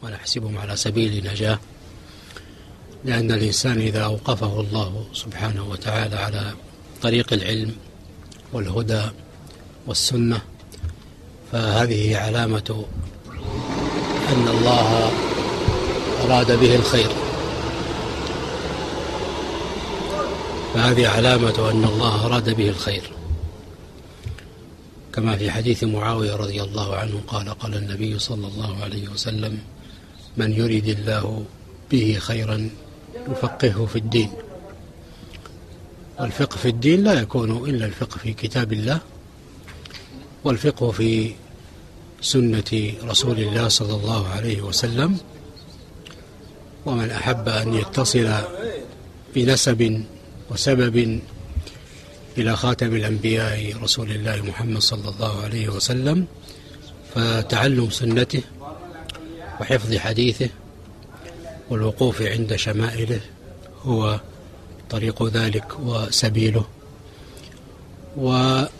ونحسبهم على سبيل نجاة، لأن الإنسان إذا أوقفه الله سبحانه وتعالى على طريق العلم والهدى والسنة فهذه علامة أن الله أراد به الخير، فهذه علامة أن الله أراد به الخير، كما في حديث معاوية رضي الله عنه قال النبي صلى الله عليه وسلم: من يريد الله به خيرا يفقهه في الدين. والفقه في الدين لا يكون إلا الفقه في كتاب الله والفقه في سنة رسول الله صلى الله عليه وسلم. ومن أحب أن يتصل بنسب وسبب إلى خاتم الأنبياء رسول الله محمد صلى الله عليه وسلم فتعلم سنته وحفظ حديثه والوقوف عند شمائله هو طريق ذلك وسبيله. ويسر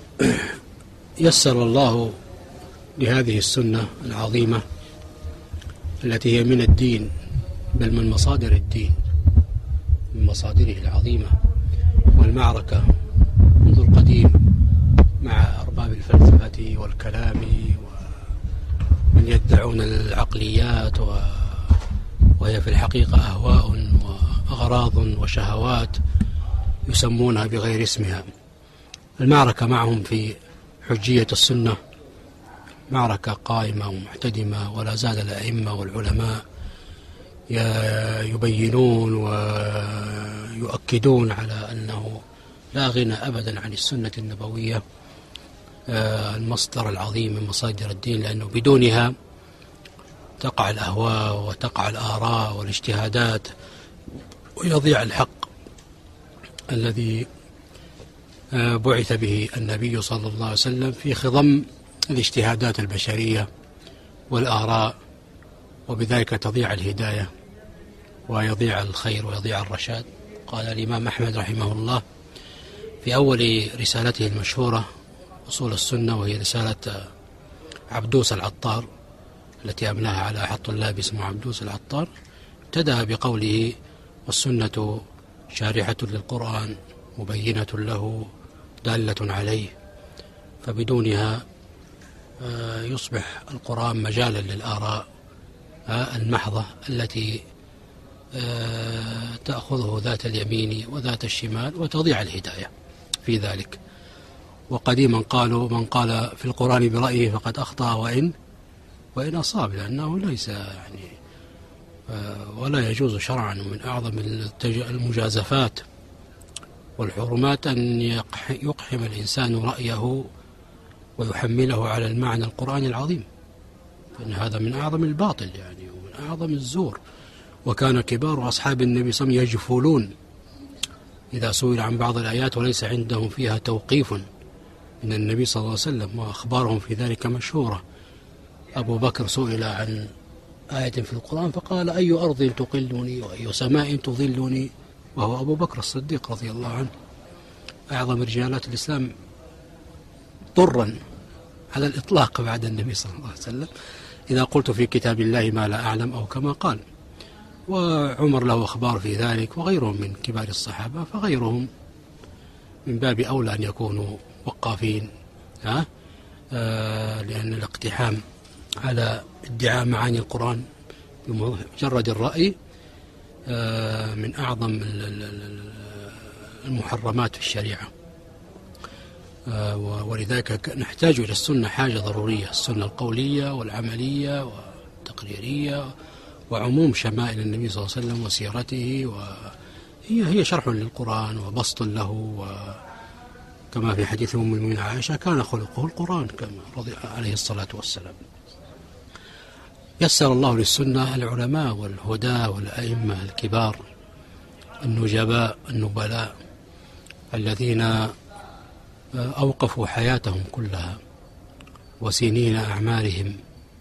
الله لهذه السنة العظيمة التي هي من الدين، بل من مصادر الدين، من مصادره العظيمة. والمعركة منذ القديم مع أرباب الفلسفة والكلام ومن يدعون العقليات وهي في الحقيقة أهواء وأغراض وشهوات يسمونها بغير اسمها. المعركة معهم في حجية السنة معركة قائمة ومحتدمة، ولا زال الأئمة والعلماء يبينون ويؤكدون على أنه لا غنى أبدا عن السنة النبوية، المصدر العظيم من مصادر الدين، لأنه بدونها تقع الأهواء وتقع الآراء والاجتهادات ويضيع الحق الذي بعث به النبي صلى الله عليه وسلم في خضم الاجتهادات البشرية والآراء، وبذلك تضيع الهداية ويضيع الخير ويضيع الرشاد. قال الإمام أحمد رحمه الله في أول رسالته المشهورة أصول السنة، وهي رسالة عبدوس العطار التي أبناها على أحد طلاب اسمه عبدوس العطار، ابتدأ بقوله: والسنة شارحة للقرآن مبينة له دالة عليه. فبدونها يصبح القرآن مجالا للآراء المحضة التي تأخذه ذات اليمين وذات الشمال وتضيع الهداية في ذلك. وقديما قالوا: من قال في القرآن برأيه فقد أخطأ وإن أصاب، لأنه ليس ولا يجوز شرعا. ومن أعظم المجازفات والحرمات أن يقحم الإنسان رأيه ويحمله على المعنى القرآن العظيم، فإن هذا من أعظم الباطل ومن أعظم الزور. وكان كبار أصحاب النبي صلى الله عليه وسلم يجفلون إذا سئل عن بعض الآيات وليس عندهم فيها توقيف من النبي صلى الله عليه وسلم، وأخبارهم في ذلك مشهورة. أبو بكر سئل عن آية في القرآن فقال: أي أرض تقلني وأي سماء تظلني، وهو أبو بكر الصديق رضي الله عنه، أعظم رجالات الإسلام ضرا على الإطلاق بعد النبي صلى الله عليه وسلم: إذا قلت في كتاب الله ما لا أعلم، أو كما قال. وعمر له أخبار في ذلك، وغيرهم من كبار الصحابة، فغيرهم من باب أولى أن يكونوا وقافين، لأن الاقتحام على ادعاء معاني القرآن بمجرد الرأي من أعظم المحرمات في الشريعة. ولذلك نحتاج إلى السنة حاجة ضرورية، السنة القولية والعملية والتقريرية وعموم شمائل النبي صلى الله عليه وسلم وسيرته، وهي شرح للقرآن وبسط له. وكما في حديث أم المؤمنين عائشة: كان خلقه القرآن، كما رضي عليه الصلاة والسلام. يسر الله للسنة العلماء والهدى والأئمة الكبار النجباء النبلاء الذين أوقفوا حياتهم كلها وسنين أعمارهم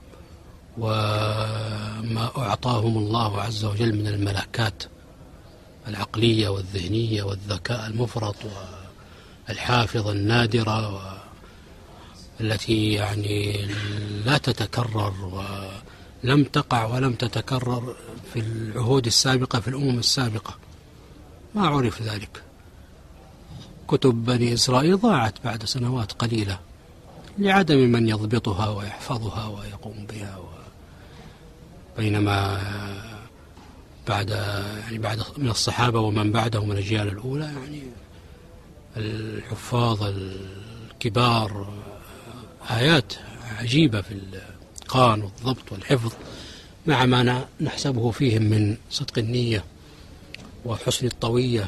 وما أعطاهم الله عز وجل من الملكات العقلية والذهنية والذكاء المفرط والحافظة النادرة التي لا تتكرر لم تقع ولم تتكرر في العهود السابقة في الأمم السابقة، ما عرف ذلك. كتب بني إسرائيل ضاعت بعد سنوات قليلة لعدم من يضبطها ويحفظها ويقوم بها، بينما بعد من الصحابة ومن بعدهم من الأجيال الأولى يعني الحفاظ الكبار آيات عجيبة في الإتقان والضبط والحفظ، مع ما نحسبه فيهم من صدق النية وحسن الطوية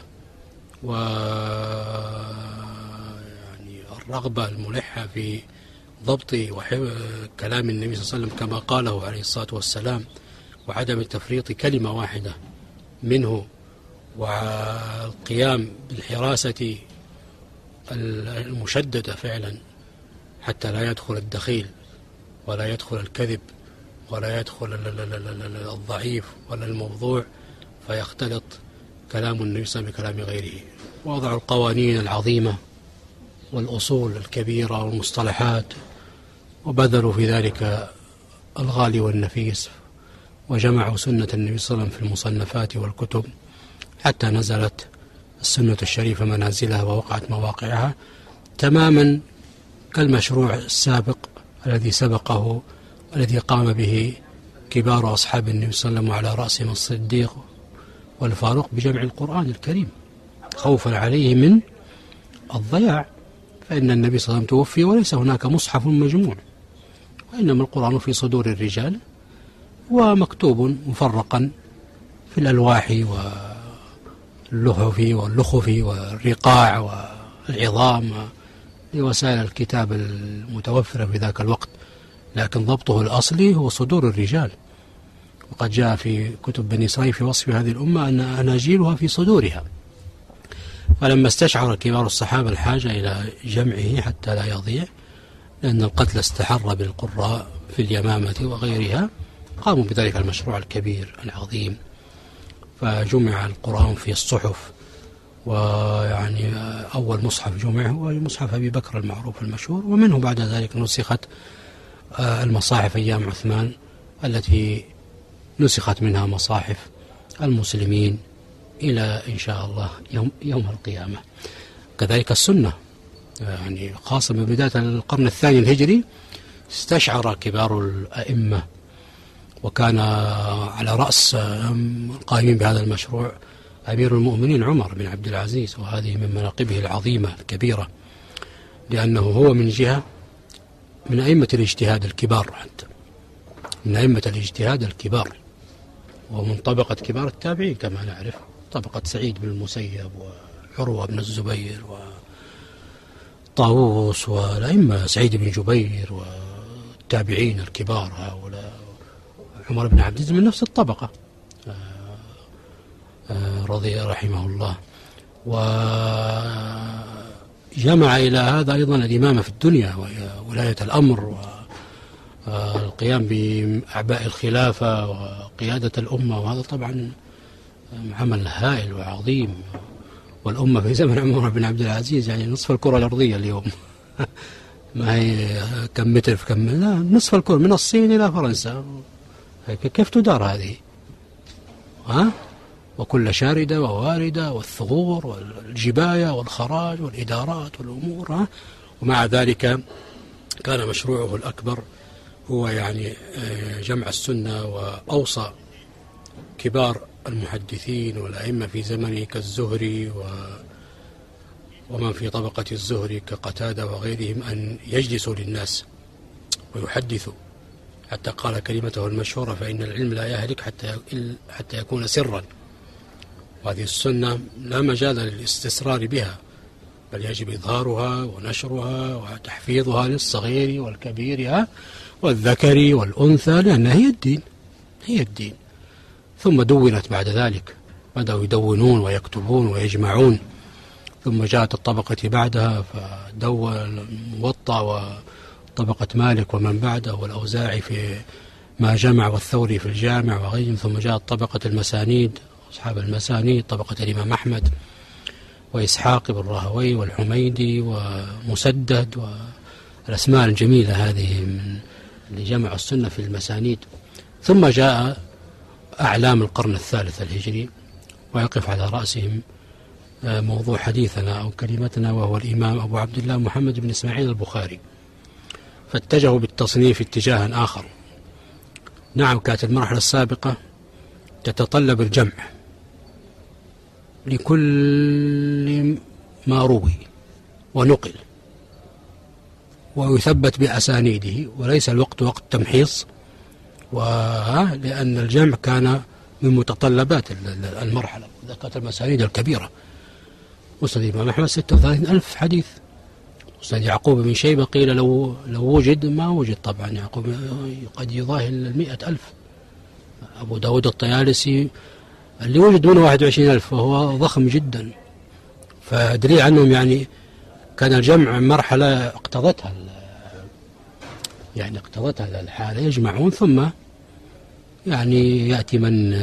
يعني الرغبة الملحة في ضبط كلام النبي صلى الله عليه وسلم كما قاله عليه الصلاة والسلام، وعدم تفريط كلمة واحدة منه، والقيام بالحراسة المشددة فعلا حتى لا يدخل الدخيل ولا يدخل الكذب ولا يدخل الضعيف ولا الموضوع فيختلط كلام النبي صلى الله عليه وسلم بكلام غيره. ووضعوا القوانين العظيمة والأصول الكبيرة والمصطلحات، وبذلوا في ذلك الغالي والنفيس، وجمعوا سنة النبي صلى الله عليه وسلم في المصنفات والكتب حتى نزلت السنة الشريفة منازلها ووقعت مواقعها تماما كالمشروع السابق الذي سبقه، الذي قام به كبار أصحاب النبي صلى الله عليه وسلم وعلى رأسهم الصديق والفاروق بجمع القرآن الكريم خوفا عليه من الضياع، فإن النبي صلى الله عليه وسلم توفي وليس هناك مصحف مجموع، وإنما القرآن في صدور الرجال ومكتوب مفرقا في الألواح واللحف واللخف والرقاع والعظام لوسائل الكتاب المتوفرة في ذاك الوقت، لكن ضبطه الأصلي هو صدور الرجال. وقد جاء في كتب بني إسرائيل في وصف هذه الأمة أن أناجيلها في صدورها، فلما استشعر كبار الصحابة الحاجة إلى جمعه حتى لا يضيع، لأن القتل استحر بالقراء في اليمامة وغيرها، قاموا بذلك المشروع الكبير العظيم، فجمع القرآن في الصحف. ويعني أول مصحف جمع هو مصحف أبي بكر المعروف المشهور، ومنه بعد ذلك نسخت المصاحف أيام عثمان التي نسخت منها مصاحف المسلمين إلى إن شاء الله يوم القيامة. كذلك السنة، يعني خاصة من بداية القرن الثاني الهجري استشعر كبار الأئمة، وكان على رأس القائمين بهذا المشروع أمير المؤمنين عمر بن عبد العزيز، وهذه من مناقبه العظيمة الكبيرة، لأنه هو من جهة من أئمة الاجتهاد الكبار، حتى من أئمة الاجتهاد الكبار، ومن طبقة كبار التابعين كما نعرف، طبقة سعيد بن المسيب وعروة بن الزبير وطاووس والأئمة سعيد بن جبير والتابعين الكبار هؤلاء، عمر بن عبد العزيز من نفس الطبقة رضي رحمه الله. وجمع إلى هذا أيضا الإمامة في الدنيا وولاية الأمر والقيام بأعباء الخلافة وقيادة الأمة، وهذا طبعا عمل هائل وعظيم. والأمة في زمن عمر بن عبد العزيز يعني نصف الكرة الأرضية اليوم ما هي كم متر في كم، لا نصف الكرة من الصين إلى فرنسا، كيف تدار هذه؟ وكل شاردة وواردة والثغور والجباية والخراج والإدارات والأمور ومع ذلك كان مشروعه الأكبر هو يعني جمع السنة. وأوصى كبار المحدثين والأئمة في زمنه كالزهري ومن في طبقة الزهري كقتادة وغيرهم أن يجلسوا للناس ويحدثوا، حتى قال كلمته المشهورة: فإن العلم لا يهلك حتى يكون سرا. وهذه السنة لا مجال للاستسرار بها، بل يجب إظهارها ونشرها وتحفيظها للصغير والكبير والذكر والأنثى، لأنها هي الدين. ثم دونت بعد ذلك، بدأوا يدونون ويكتبون ويجمعون، ثم جاءت الطبقة بعدها فدون الموطأ وطبقة مالك ومن بعده والأوزاعي في ما جمع والثوري في الجامع وغيرهم، ثم جاءت طبقة المسانيد أصحاب المسانيد، طبقة الإمام أحمد وإسحاق بن راهوي والحميدي ومسدد والأسماء الجميلة هذه من اللي جمعوا السنة في المسانيد. ثم جاء أعلام القرن الثالث الهجري، ويقف على رأسهم موضوع حديثنا أو كلمتنا، وهو الإمام أبو عبد الله محمد بن إسماعيل البخاري، فاتجهوا بالتصنيف اتجاها آخر. نعم، كانت المرحلة السابقة تتطلب الجمع لكل ما روي ونقل ويثبت بأسانيده، وليس الوقت وقت تمحيص، لأن الجمع كان من متطلبات المرحلة. ذكرت المسانيد الكبيرة، مسند الإمام أحمد 36,000 حديث، مسند يعقوب بن شيبة قيل لو وجد ما وجد، طبعا يعقوب قد يضاهي 100,000. أبو داود الطيالسي اللي وجد منه 21,000، وهو ضخم جدا. فدليل عنهم يعني كان الجمع مرحلة اقتضتها الحالة، يجمعون ثم يعني يأتي من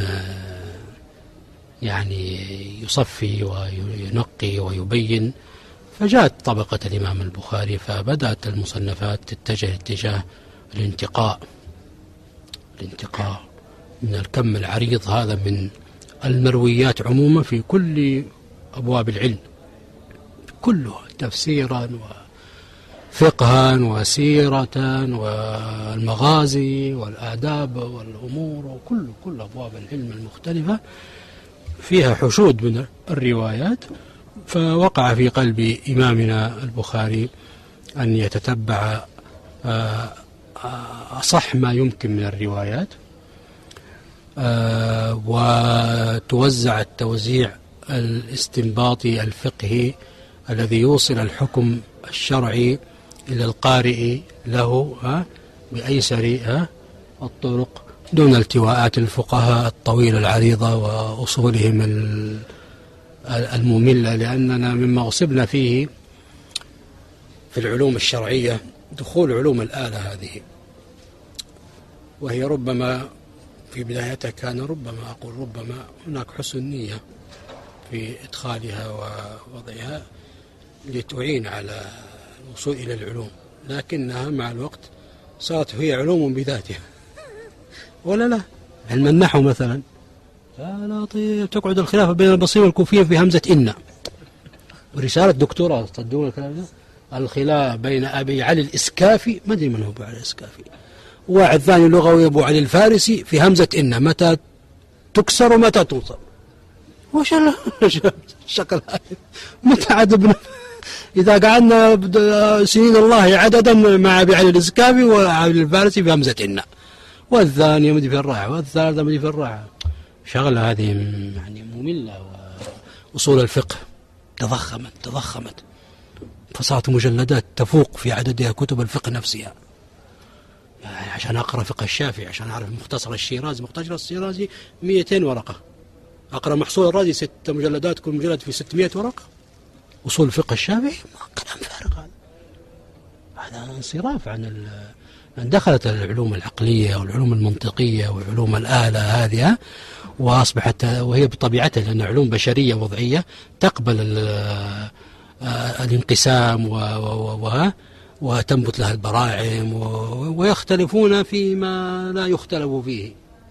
يعني يصفي وينقي ويبين. فجاءت طبقة الإمام البخاري، فبدأت المصنفات تتجه اتجاه الانتقاء من الكم العريض هذا من المرويات عموما في كل أبواب العلم كلها، تفسيرا وفقها وسيرة والمغازي والآداب والأمور، وكل أبواب العلم المختلفة فيها حشود من الروايات. فوقع في قلب إمامنا البخاري أن يتتبع أصح ما يمكن من الروايات، وتوزع التوزيع الاستنباطي الفقهي الذي يوصل الحكم الشرعي إلى القارئ له بأيسر الطرق، دون التواءات الفقهاء الطويلة العريضة وأصولهم المملة. لأننا مما أصبنا فيه في العلوم الشرعية دخول علوم الآلة هذه، وهي ربما في بدايتها كان ربما هناك حسن نية في إدخالها ووضعها لتعين على الوصول إلى العلوم، لكنها مع الوقت صارت هي علوم بذاتها. ولا لا، علم النحو مثلا لا طيب، تقعد الخلافة بين البصري والكوفية في همزة إن، ورسالة دكتوراه تصدقون الكلام ده، الخلاف بين أبي علي الإسكافي، ما أدري من هو أبو علي الإسكافي، واحد ثاني لغوي أبو علي الفارسي في همزة إن، متى تكسر ومتى توصل. وش الشكل هذا؟ متى عدبنا إذا قعدنا سنين الله عددا مع أبي علي الإسكافي وعلي الفارسي في همزة إن، والثانية مدي في الراحة والثالثة مدي في الراحة. شغلة هذه يعني مملة. وأصول الفقه تضخمت فصارت مجلدات تفوق في عددها كتب الفقه نفسها. يعني عشان أقرأ فقه الشافعي، عشان أعرف مختصر الشيرازي 200 ورقة، أقرأ محصول الرازي 6 مجلدات، كل مجلد في 600 ورقة. أصول فقه الشافعي كلام فارغ، هذا انصراف عن دخلت العلوم العقلية والعلوم المنطقية وعلوم الآلة هذه، وأصبحت وهي بطبيعتها لأن علوم بشرية وضعية تقبل الانقسام وتنبت لها البراعم، ويختلفون فيما لا يختلف فيه.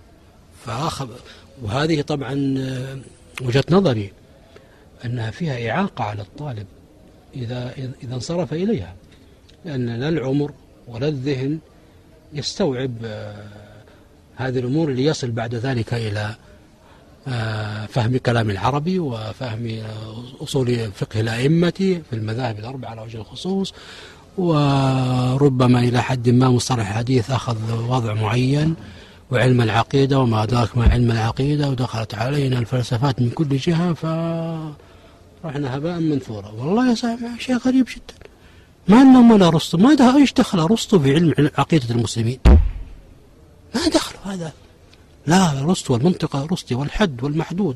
وهذه طبعا وجهة نظري أنها فيها إعاقة على الطالب إذا انصرف إليها، لأن لا العمر ولا الذهن يستوعب هذه الأمور ليصل بعد ذلك إلى فهم كلام العربي وفهم أصول فقه الأئمة في المذاهب الأربعة على وجه الخصوص، وربما إلى حد ما مصطلح الحديث أخذ وضع معين، وعلم العقيدة وما أدراك ما علم العقيدة، ودخلت علينا الفلسفات من كل جهة، فرحنا هباء منثورا. والله يا صاحبي شيء غريب جدا، ما أنهم ولا رسطو، ما ده إيش دخل رسطو في علم عقيدة المسلمين؟ ما دخل هذا، لا رسطو والمنطقة رسطي والحد والمحدود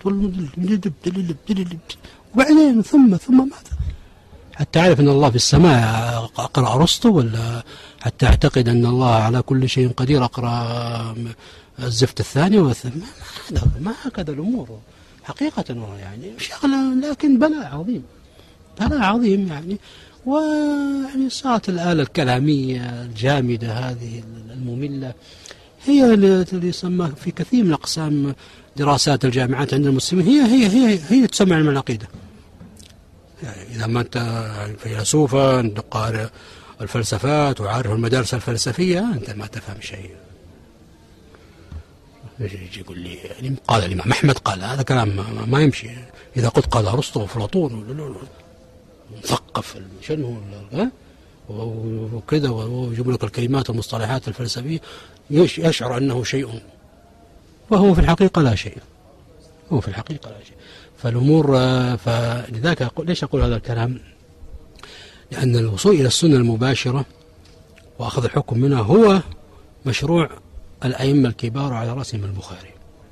وبعدين ثم ماذا؟ حتى أعرف أن الله في السماء أقرأ رسطو، ولا حتى أعتقد أن الله على كل شيء قدير أقرأ الزفت الثاني ما هكذا الأمور حقيقة، يعني شغلة، لكن بلاء عظيم يعني. ويعني صارت الآلة الكلامية الجامدة هذه المملة هي اللي يسمى في كثير من أقسام دراسات الجامعات عند المسلمين هي تسمى علم العقيدة. يعني إذا ما أنت فيلسوفا أنت قارئ الفلسفات وعارف المدارس الفلسفية أنت ما تفهم شيء. يجي يقول لي يعني قال الإمام أحمد قال هذا كلام ما يمشي. إذا قلت قال أرسطو وأفلاطون مثقف شنو وكذا ويجيب لك الكلمات والمصطلحات الفلسفية يشعر أنه شيء وهو في الحقيقة لا شيء. هو في الحقيقة لا شيء. فالأمور فلذلك ليش أقول هذا الكلام؟ لأن الوصول إلى السنة المباشرة وأخذ الحكم منها هو مشروع الأئمة الكبار على رأسهم البخاري،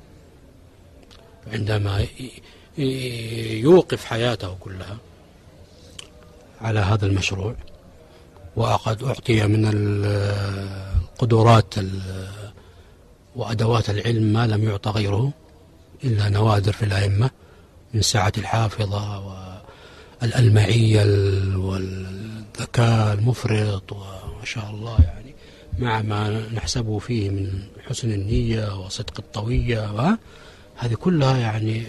عندما يوقف حياته كلها على هذا المشروع، وقد أعطي من القدرات وأدوات العلم ما لم يعطى غيره إلا نوادر في الأئمة من سعة الحافظة والألمعية والذكاء المفرط وما شاء الله، يعني مع ما نحسبه فيه من حسن النية وصدق الطوية، وهذه كلها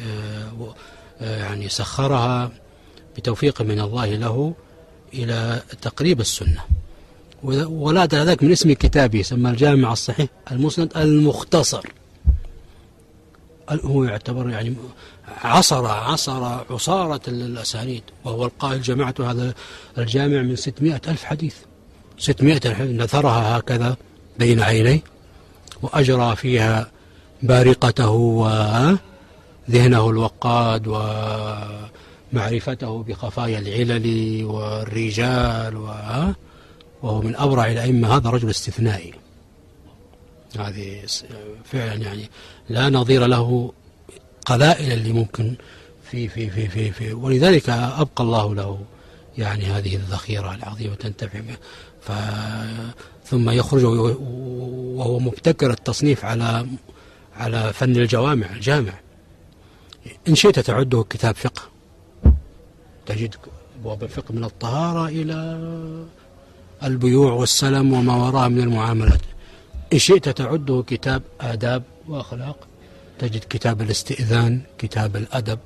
يعني سخرها بتوفيق من الله له إلى تقريب السنة. ولا ذلك من اسم كتابه سمى الجامع الصحيح المسند المختصر. هو يعتبر يعني عصارة الأسانيد، وهو القائل جمعت هذا الجامع من 600,000 حديث. 600,000 حديث نثرها هكذا بين عينيه وأجرى فيها بارقته وذهنه الوقاد ومعرفته بخفايا العلل والرجال وهو من أبرع الأئمة. هذا رجل استثنائي، هذه فعلا يعني لا نظير له قلائل اللي ممكن في ولذلك أبقى الله له يعني هذه الذخيرة العظيمة تنتفع بها. ثم يخرج وهو مبتكر التصنيف على فن الجامع. إن شئت تعده كتاب فقه، تجد أبواب الفقه من الطهارة إلى البيوع والسلم وما وراء من المعاملات. إن شئت تعده كتاب آداب وأخلاق، تجد كتاب الاستئذان، كتاب الأدب،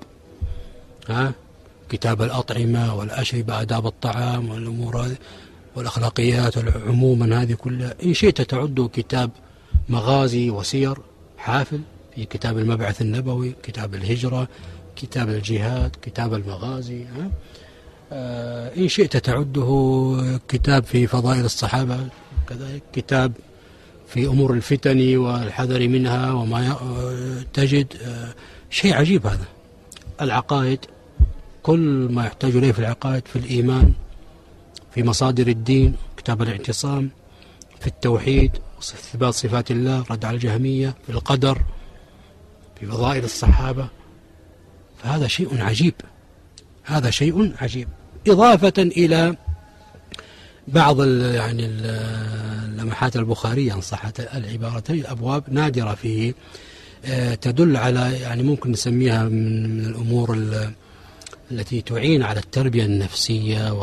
كتاب الأطعمة والأشربة، آداب الطعام والأمور هذه والأخلاقيات عموما هذه كلها. إن شئت تعده كتاب مغازي وسير حافل، في كتاب المبعث النبوي، كتاب الهجرة، كتاب الجهاد، كتاب المغازي. إن شئت تعده كتاب في فضائل الصحابة، كذلك كتاب في أمور الفتن والحذر منها وما تجد شيء عجيب. هذا العقائد، كل ما يحتاج إليه في العقائد، في الإيمان، في مصادر الدين، كتاب الاعتصام، في التوحيد، إثبات صفات الله، رد على الجهمية، في القدر، في فضائل الصحابة. فهذا شيء عجيب، هذا شيء عجيب، إضافة إلى بعض يعني اللمحات البخارية إن صحت العبارة. أبواب نادرة فيه تدل على يعني ممكن نسميها من الأمور التي تعين على التربية النفسية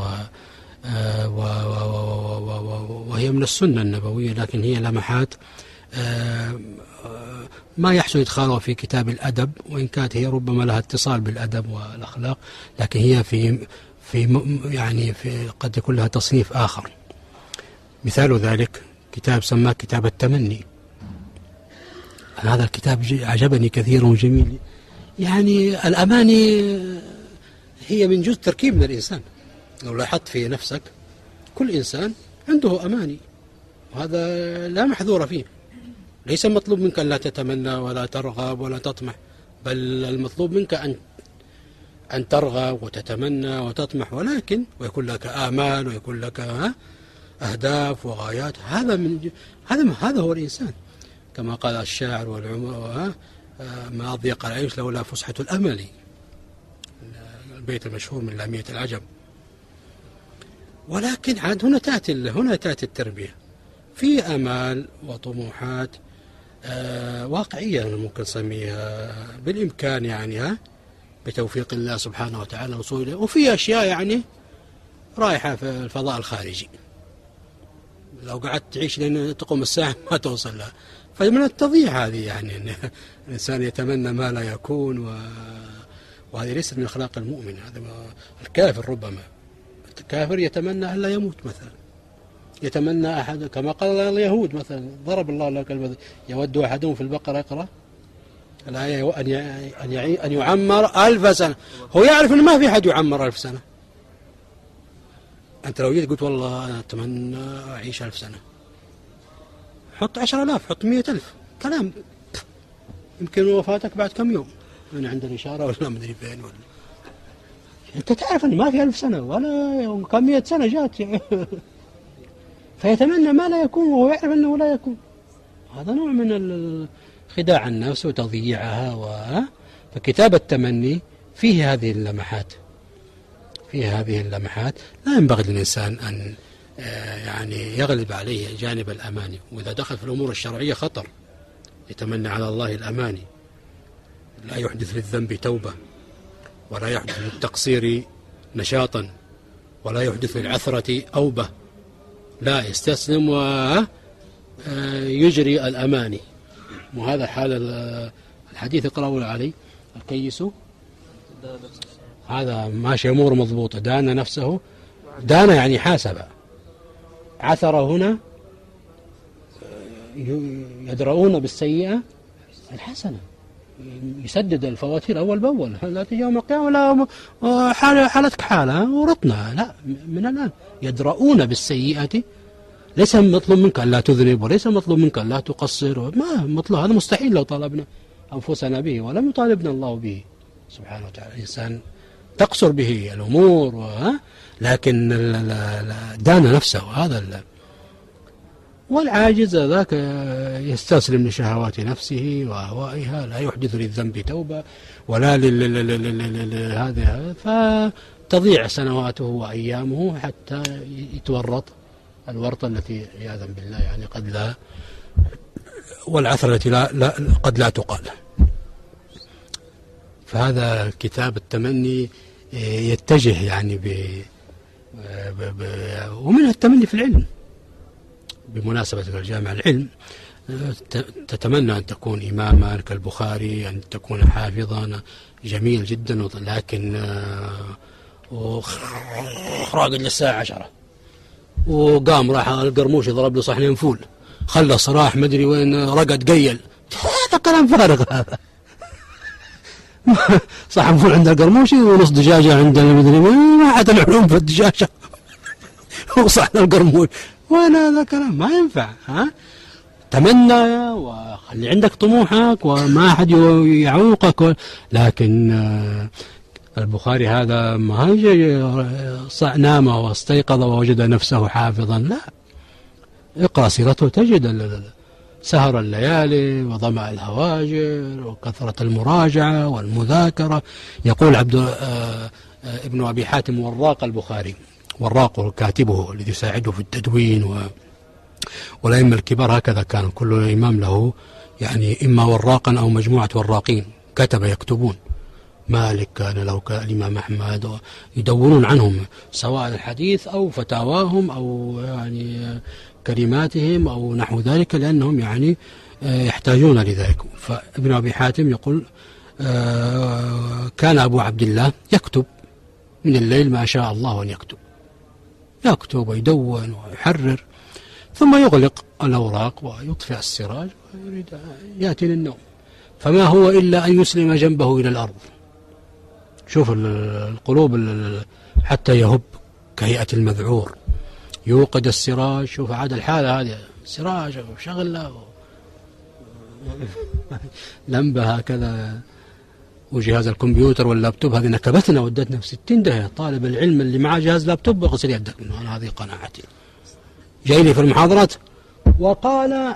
وهي من السنة النبوية، لكن هي لمحات ما يحسن إدخالها في كتاب الأدب، وإن كانت هي ربما لها اتصال بالأدب والأخلاق، لكن هي في قد يكون لها تصنيف آخر. مثال ذلك كتاب سماه كتاب التمني. هذا الكتاب عجبني كثيرا وجميل. يعني الأماني هي من جزء تركيب من الإنسان. لو لاحظت في نفسك كل إنسان عنده أماني، وهذا لا محذور فيه. ليس مطلوب منك أن لا تتمنى ولا ترغب ولا تطمح، بل المطلوب منك أن ترغب وتتمنى وتطمح، ولكن ويكون لك آمال ويكون لك أهداف وغايات. هذا هو الإنسان، كما قال الشاعر والعمر ما أضيق العيش لولا فسحة الأمل، البيت المشهور من لامية العجم. ولكن عاد هنا تأتي التربية في أمال وطموحات واقعية ممكن نسميها بالإمكان، يعني بتوفيق الله سبحانه وتعالى الوصول إليه. وفي أشياء يعني رايحة في الفضاء الخارجي، لو قعدت تعيش لين تقوم الساعة ما توصل لها. فمن التضييع هذه يعني أن الإنسان يتمنى ما لا يكون، وهذه ليست من أخلاق المؤمن. هذا الكافر ربما الكافر يتمنى أن لا يموت مثلا، يتمنى أحد كما قال اليهود مثلا، ضرب الله لك المثل يود أحدهم في البقرة يقرأ الآية أن يعمر 1000 سنة. هو يعرف أن ما في أحد يعمر 1000 سنة. أنت لو جيت قلت والله أنا أتمنى أعيش 1000 سنة، حط 10,000، حط 100,000، كلام يمكن وفاتك بعد كم يوم من عند الإشارة ولا مدري فين ولا. أنت تعرف أن ما في 1000 سنة ولا كم 100 سنة جات فيتمنى ما لا يكون وهو يعرف أنه لا يكون. هذا نوع من خداع النفس وتضييعها. فكتاب التمني فيه هذه اللمحات، لا ينبغي للإنسان أن يعني يغلب عليه جانب الأماني. وإذا دخل في الأمور الشرعية خطر، يتمنى على الله الأماني، لا يحدث للذنب توبة، ولا يحدث للتقصير نشاطا، ولا يحدث للعثرة أوبة، لا يستسلم ويجري الأماني. وهذا حال الحديث اقرأوا علي الكيس هذا ماشي أمور مضبوطة، دان نفسه، دان يعني حاسب، عثر هنا يدرؤون بالسيئة الحسنة، يسدد الفواتير أول بأول. لا تجي يوم القيامة ولا حالتك حالة ورطنا، لا، من الآن يدرؤون بالسيئة. ليس مطلوب منك أن لا تذنب، وليس مطلوب منك أن لا تقصر، ما مطلوب، هذا مستحيل لو طالبنا أنفسنا به، ولم يطالبنا الله به سبحانه وتعالى. الإنسان تقصر به الأمور لكن دان نفسه هذا. والعاجز ذاك يستسلم لشهوات نفسه وأهوائها، لا يحدث للذنب توبة ولا هذا، فتضيع سنواته وأيامه حتى يتورط الورطة التي عياذا بالله يعني قد لا، والعثرة التي لا قد لا تقال. فهذا كتاب التمني يتجه يعني ومنها التمني في العلم. بمناسبة الجامعة العلم تتمنى أن تكون إماما كالبخاري، أن تكون حافظا، جميل جدا، لكن راقد للساعة 10 وقام راح القرموش ضرب له صحنين فول، خلص راح مدري وين رقد قيل. هذا كلام فارغ هذا. صحن فول عند القرموشي ونص دجاجة عند المدري ما عاد العلوم في الدجاجة وصحن القرموش، وين هذا كلام ما ينفع. تمنى وخلي عندك طموحك وما أحد يعوقك، لكن البخاري هذا ما نام واستيقظ ووجد نفسه حافظا، لا، اقرأ سيرته تجد سهر الليالي وظمأ الهواجر وكثرة المراجعة والمذاكرة. يقول ابن أبي حاتم وراق البخاري، وراق كاتبه الذي يساعده في التدوين، والأئمة الكبار هكذا كان، كل إمام له يعني إما وراقا أو مجموعة وراقين كتب يكتبون. مالك كان له الإمام أحمد، يدونون عنهم سواء الحديث أو فتاواهم أو يعني كلماتهم أو نحو ذلك، لأنهم يعني يحتاجون لذلك. فابن أبي حاتم يقول كان أبو عبد الله يكتب من الليل ما شاء الله أن يكتب ويدون ويحرر، ثم يغلق الأوراق ويطفئ السراج ويريد يأتي للنوم، فما هو إلا أن يسلم جنبه إلى الأرض. شوف القلوب حتى يهب كهيئة المذعور، يوقد السراج. شوف عاد الحالة هذه، سراج وشغلة لمبة هكذا وجهاز الكمبيوتر واللابتوب، هذه نكبتنا ودتنا في 60 داهية. طالب العلم اللي معاه جهاز لابتوب اغسل يدك منه، أنا هذه قناعتي. جاي لي في المحاضرات وقال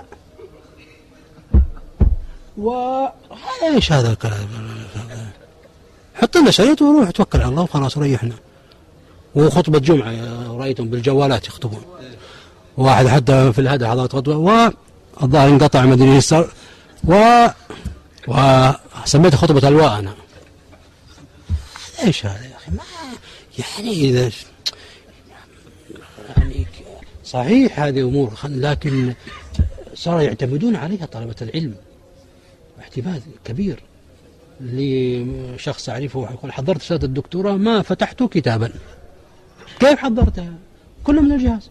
ايش هذا الكلام، حط لنا شريط وروح توكل على الله وخلاص ريحنا. وخطبة جمعة رأيتم بالجوالات يخطبون، واحد حتى في الهدى حضرت خطبة والظاهر انقطع مدري يسار وسميتها خطبة الواء. أنا ايش هذا يا أخي، ما يعني إذا يعني صحيح هذه أمور، لكن صار يعتمدون عليها طلبة العلم اعتماد كبير. لشخص أعرفه يقول حضرت رسالة الدكتوراه ما فتحت كتابا. كيف حضرتها؟ كله من الجهاز.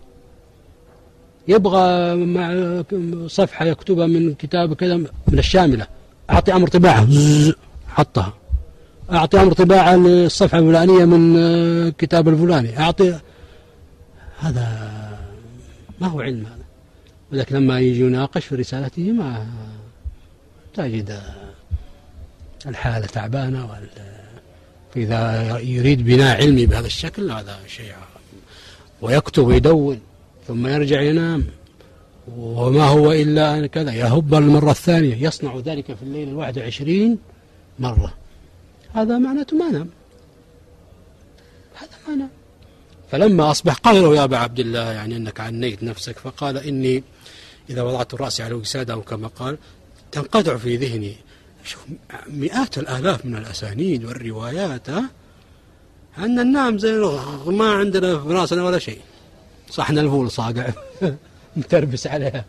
يبغى مع صفحة يكتبها من كتاب كذا من الشاملة، أعطي أمر طباعة حطها، أعطي أمر طباعة للصفحة الفلانية من كتاب الفلاني، أعطي. هذا ما هو علم هذا. ولكن لما يجي يناقش في رسالته ما تجد الحالة تعبانة. فإذا يريد بناء علمي بهذا الشكل هذا شيء، ويكتب ويدون ثم يرجع ينام وما هو إلا كذا، يهب المرة الثانية، يصنع ذلك في الليل 21 مرة. هذا معناته ما نام، هذا ما نام. فلما أصبح قال له يا أبا عبد الله يعني أنك عنيت نفسك، فقال إني إذا وضعت رأسي على وسادة كما قال تنقطع في ذهني شوف مئات الآلاف من الأسانيد والروايات، أن النام زي ما عندنا في راسنا ولا شيء، صحن الفول صاقع متربس عليها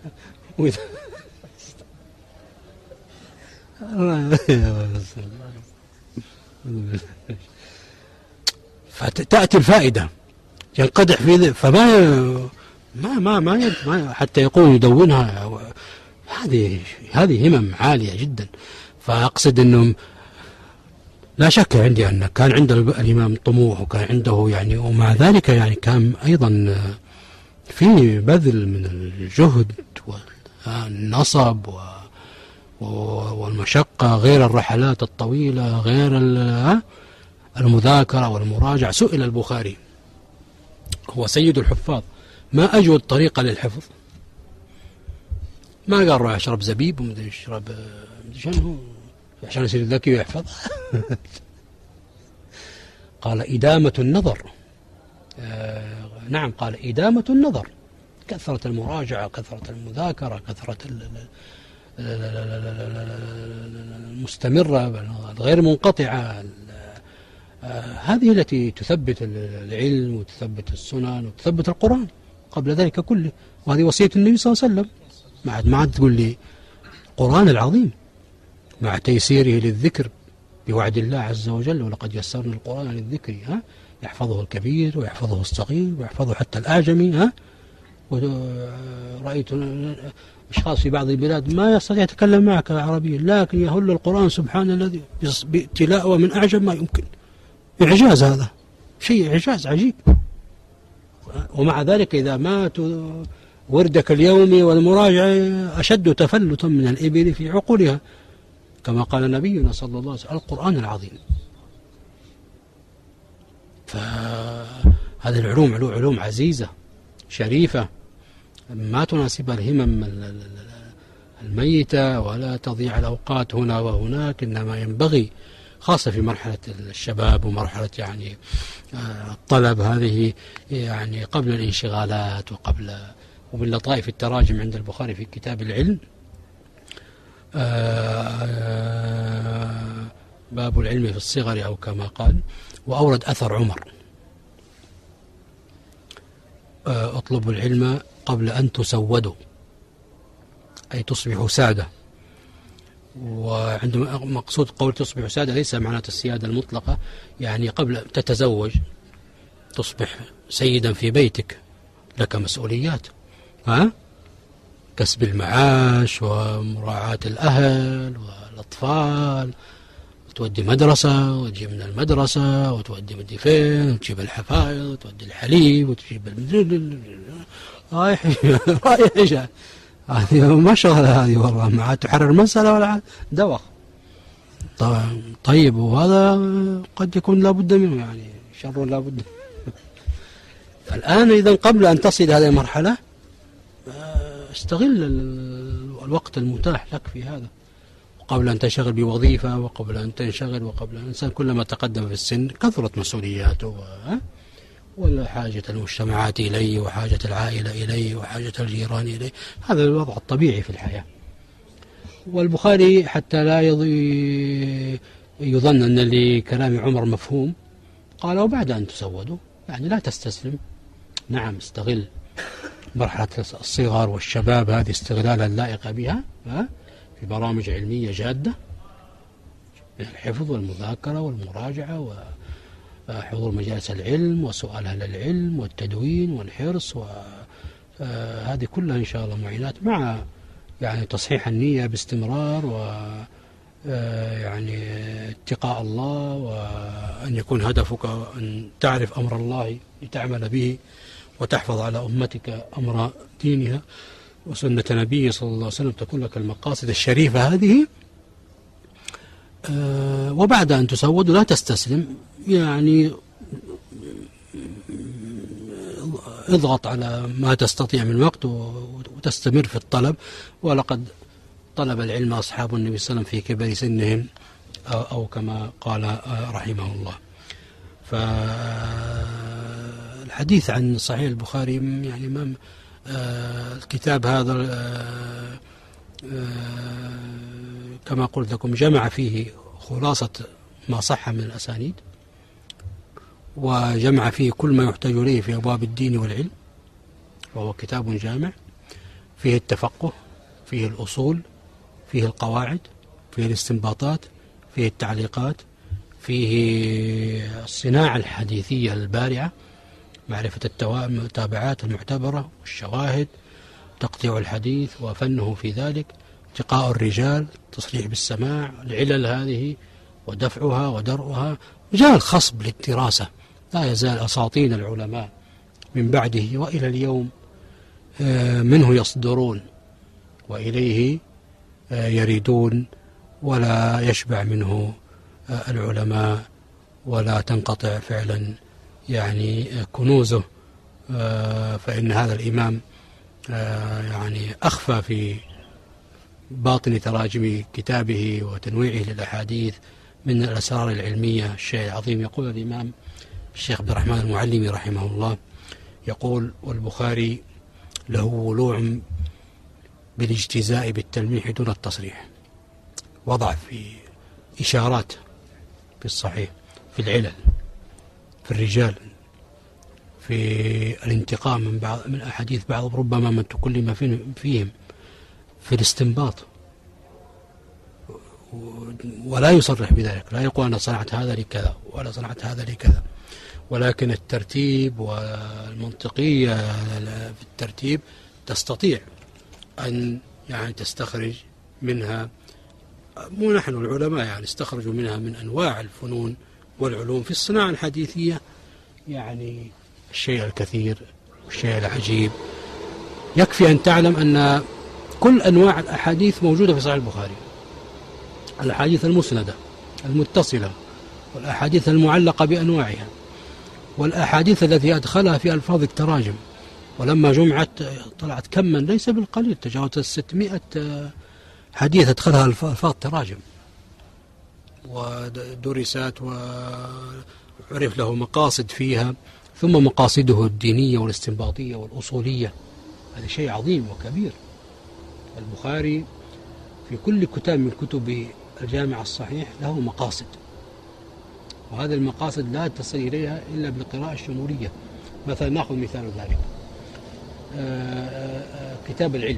فتأتي الفائدة ينقدح في فما ما حتى يقوم يدونها. هذه همم عالية جدا. فأقصد أنه لا شك عندي أن كان عند الإمام طموح، وكان عنده يعني، ومع ذلك يعني كان أيضا في بذل من الجهد والنصب والمشقة، غير الرحلات الطويلة، غير المذاكرة والمراجعة. سئل البخاري هو سيد الحفاظ ما أجود طريقة للحفظ؟ ما قال روح يشرب زبيب ومدري يشرب شنو عشان يصير ذكي ويحفظ. قال إدامة النظر. نعم، قال إدامة النظر، كثرة المراجعة، كثرة المذاكرة، كثرة المستمرة غير منقطعة. هذه التي تثبت العلم وتثبت السنن وتثبت القرآن قبل ذلك كله. وهذه وصية النبي صلى الله عليه وسلم. ما عاد تقول لي القرآن العظيم مع تيسيره للذكر بوعد الله عز وجل، ولقد يسرنا القرآن للذكر، يحفظه الكبير ويحفظه الصغير ويحفظه حتى الأعجمي. ورأيت أشخاص في بعض البلاد ما يستطيع يتكلم معك عربيا، لكن يهل القرآن سبحان الذي بتلاوة من أعجب ما يمكن. إعجاز، هذا شيء إعجاز عجيب. ومع ذلك إذا ما وردك اليومي والمراجعة أشد تفلتا من الإبل في عقولها، كما قال نبينا صلى الله عليه وسلم القرآن العظيم. فهذه العلوم علوم عزيزة شريفة ما تناسبها الهمم الميتة، ولا تضيع الأوقات هنا وهناك. إنما ينبغي خاصة في مرحلة الشباب ومرحلة يعني الطلب هذه، يعني قبل الانشغالات ومن لطائف التراجم عند البخاري في كتاب العلم باب العلم في الصغر أو كما قال. وأورد أثر عمر اطلبوا العلم قبل أن تسودوا، أي تصبحوا سادة. وعندما مقصود قول تصبح سادة ليس معناته السيادة المطلقة، يعني قبل تتزوج تصبح سيدا في بيتك، لك مسؤوليات، كسب المعاش ومراعاة الأهل والأطفال، وتودي مدرسة وتجيب من المدرسة وتودي فين، وتجيب الحفايض وتودي الحليب وتجيب رايح جاي. هذه ما شغلة هذه والله، ما تحرر مسألة ولا دوخ. طيب، وهذا قد يكون لابد منه، يعني شر لابد. فالآن إذا قبل أن تصل هذه المرحلة استغل الوقت المتاح لك في هذا، وقبل أن تنشغل بوظيفة، وقبل أن تنشغل، وقبل أن الإنسان كلما تقدم في السن كثرت مسؤولياته وحاجة المجتمعات إليه، وحاجة العائلة إليه، وحاجة الجيران إليه. هذا الوضع الطبيعي في الحياة. والبخاري حتى لا يظن أن لكلام عمر مفهوم قال وبعد أن تسودوا، يعني لا تستسلم. نعم، استغل مرحلة الصغر والشباب هذه استغلالا اللائق بها في برامج علمية جادة من الحفظ والمذاكرة والمراجعة وحضور مجالس العلم وسؤال أهل العلم والتدوين والحرص، وهذه كلها إن شاء الله معينات، مع يعني تصحيح النية باستمرار، و يعني اتقاء الله، وأن يكون هدفك أن تعرف أمر الله لتعمل به وتحفظ على أمتك أمر دينها وسنة نبيه صلى الله عليه وسلم، تكون لك المقاصد الشريفة هذه. وبعد أن تسود لا تستسلم، يعني اضغط على ما تستطيع من وقت وتستمر في الطلب. ولقد طلب العلم أصحاب النبي صلى الله عليه وسلم في كبر سنهم أو كما قال رحمه الله. فالحديث عن صحيح البخاري يعني الكتاب هذا كما قلت لكم جمع فيه خلاصة ما صح من الأسانيد، وجمع فيه كل ما يحتاج إليه في أبواب الدين والعلم، وهو كتاب جامع فيه التفقه، فيه الأصول، فيه القواعد، فيه الاستنباطات، فيه التعليقات، فيه الصناعة الحديثية البارعة، معرفة التابعات المعتبرة والشواهد، تقطيع الحديث وفنه في ذلك، اتقاء الرجال، تصريح بالسماع، العلل هذه ودفعها ودرءها. جاء الخصب للدراسة، لا يزال أساطين العلماء من بعده وإلى اليوم منه يصدرون وإليه يريدون، ولا يشبع منه العلماء، ولا تنقطع فعلا يعني كنوزه. فإن هذا الإمام يعني أخفى في باطن تراجم كتابه وتنويعه للأحاديث من الأسرار العلمية الشيء العظيم. يقول الإمام الشيخ عبد الرحمن المعلمي رحمه الله، يقول: والبخاري له ولوع بالاجتزاء بالتلميح دون التصريح، وضع في إشارات في الصحيح، في العلل، في الرجال، في الانتقاء من أحاديث بعض ربما من تكلم فيهم، في الاستنباط، ولا يصرح بذلك، لا يقول أنا صنعت هذا لكذا ولا صنعت هذا لكذا، ولكن الترتيب والمنطقية في الترتيب تستطيع أن يعني تستخرج منها، مو نحن العلماء يعني استخرجوا منها من أنواع الفنون والعلوم في الصناعة الحديثية يعني الشيء الكثير والشيء العجيب. يكفي أن تعلم أن كل أنواع الأحاديث موجودة في صحيح البخاري، الأحاديث المسندة المتصلة، والأحاديث المعلقة بأنواعها، والأحاديث التي أدخلها في ألفاظ التراجم. ولما جمعت طلعت كما ليس بالقليل، تجاوزت 600 حديث أدخلها ألفاظ تراجم ودرست وعرف له مقاصد فيها، ثم مقاصده الدينية والاستنباطية والأصولية. هذا شيء عظيم وكبير. البخاري في كل كتاب من كتب الجامع الصحيح له مقاصد، وهذه المقاصد لا تصل إليها إلا بالقراءة الشمولية. مثلا نأخذ مثال ذلك كتاب العلم.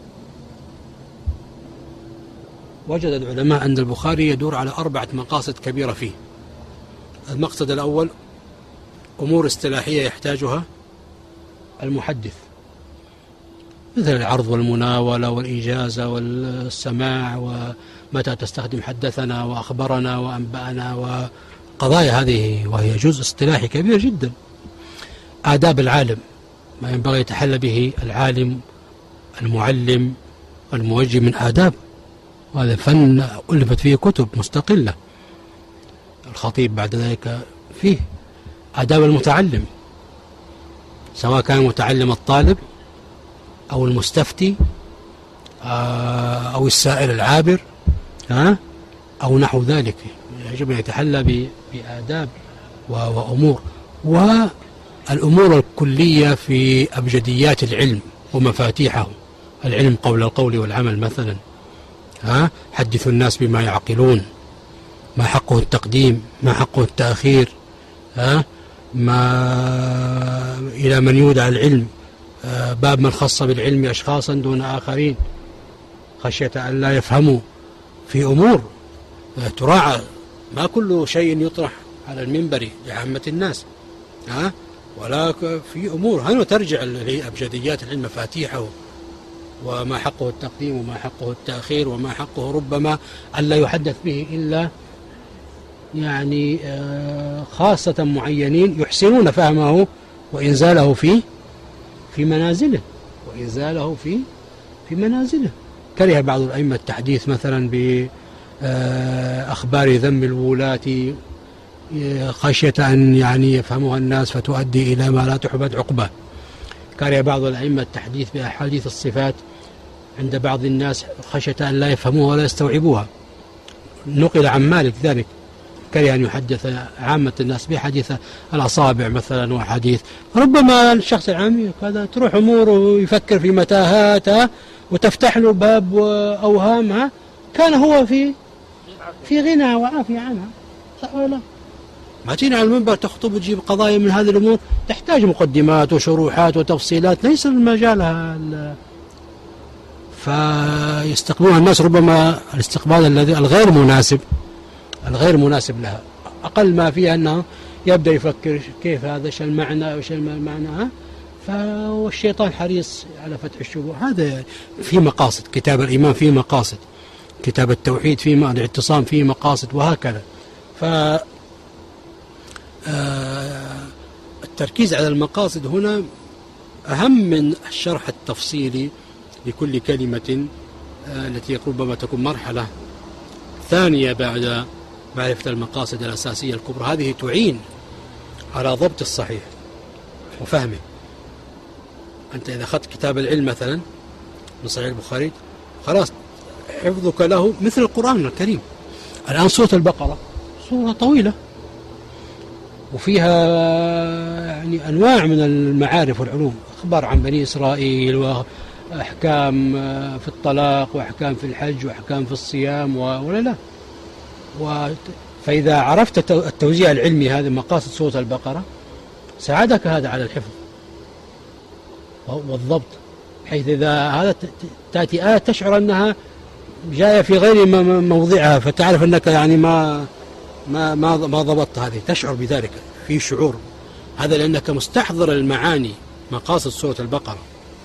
وجد العلماء أن البخاري يدور على 4 مقاصد كبيرة فيه. المقصد الأول أمور اصطلاحية يحتاجها المحدث، مثل العرض والمناولة والإجازة والسماع، ومتى تستخدم حدثنا وأخبرنا وأنبأنا، وقضايا هذه وهي جزء اصطلاحي كبير جدا. آداب العالم، ما ينبغي يتحلى به العالم المعلم الموجه من آداب، وهذا فن ألفت فيه كتب مستقلة. الخطيب بعد ذلك فيه آداب المتعلم، سواء كان متعلم الطالب أو المستفتي أو السائل العابر أو نحو ذلك، يجب أن يتحلى بآداب وأمور. والأمور الكلية في أبجديات العلم ومفاتيحه، العلم قول القول والعمل مثلا، حدثوا الناس بما يعقلون، ما حقه التقديم، ما حقه التأخير، ما إلى من يودع العلم، باب من خص بالعلم أشخاصا دون آخرين خشية أن لا يفهموا في أمور تراعى. ما كل شيء يطرح على المنبر لعامة الناس، ولا في أمور هنا ترجع لأبجديات العلم، مفاتيحه وما حقه التقديم وما حقه التأخير وما حقه ربما ألا يحدث به إلا يعني خاصة معينين يحسنون فهمه وإنزاله في منازله في منازله. كره بعض الأئمة التحديث مثلا بأخبار ذم الولاة خشية أن يعني يفهمها الناس فتؤدي إلى ما لا تحمد عقبه. كره بعض الأئمة التحديث بأحاديث الصفات عند بعض الناس خشية أن لا يفهموها ولا يستوعبوها. نقل عن مالك ذلك، كره أن يحدث عامة الناس بحديث الأصابع مثلا وحديث، ربما الشخص العامي كذا تروح أموره ويفكر في متاهات وتفتح له باب أوهامها، كان هو في غنى وعافية عنها، صح ولا لا؟ ما تيجي على المنبر تخطب وتجيب قضايا من هذه الأمور تحتاج مقدمات وشروحات وتفصيلات ليس مجالها، فيستقبلون الناس ربما الاستقبال الذي الغير مناسب لها. أقل ما فيها أنه يبدأ يفكر كيف هذا، ايش المعنى وايش المعنى، فالشيطان حريص على فتح الشبهات. هذا في مقاصد، كتاب الإيمان فيه مقاصد، كتاب التوحيد فيه الاعتصام فيه مقاصد، وهكذا. التركيز على المقاصد هنا أهم من الشرح التفصيلي لكل كلمة التي ربما تكون مرحلة ثانية بعد معرفة المقاصد الأساسية الكبرى. هذه تعين على ضبط الصحيح وفهمه. أنت إذا أخذت كتاب العلم مثلا من صحيح البخاري خلاص حفظك له مثل القرآن الكريم. الآن سورة البقرة سورة طويلة وفيها يعني أنواع من المعارف والعلوم، أخبار عن بني إسرائيل وأحكام في الطلاق وأحكام في الحج وأحكام في الصيام ولا لا. فإذا عرفت التوزيع العلمي هذا مقاصد سورة البقرة ساعدك هذا على الحفظ والضبط، حيث إذا هذا تأتي آية تشعر أنها جاية في غير موضعها فتعرف أنك يعني ما ضبطت هذه، تشعر بذلك في شعور هذا لأنك مستحضر المعاني مقاصد سورة البقرة.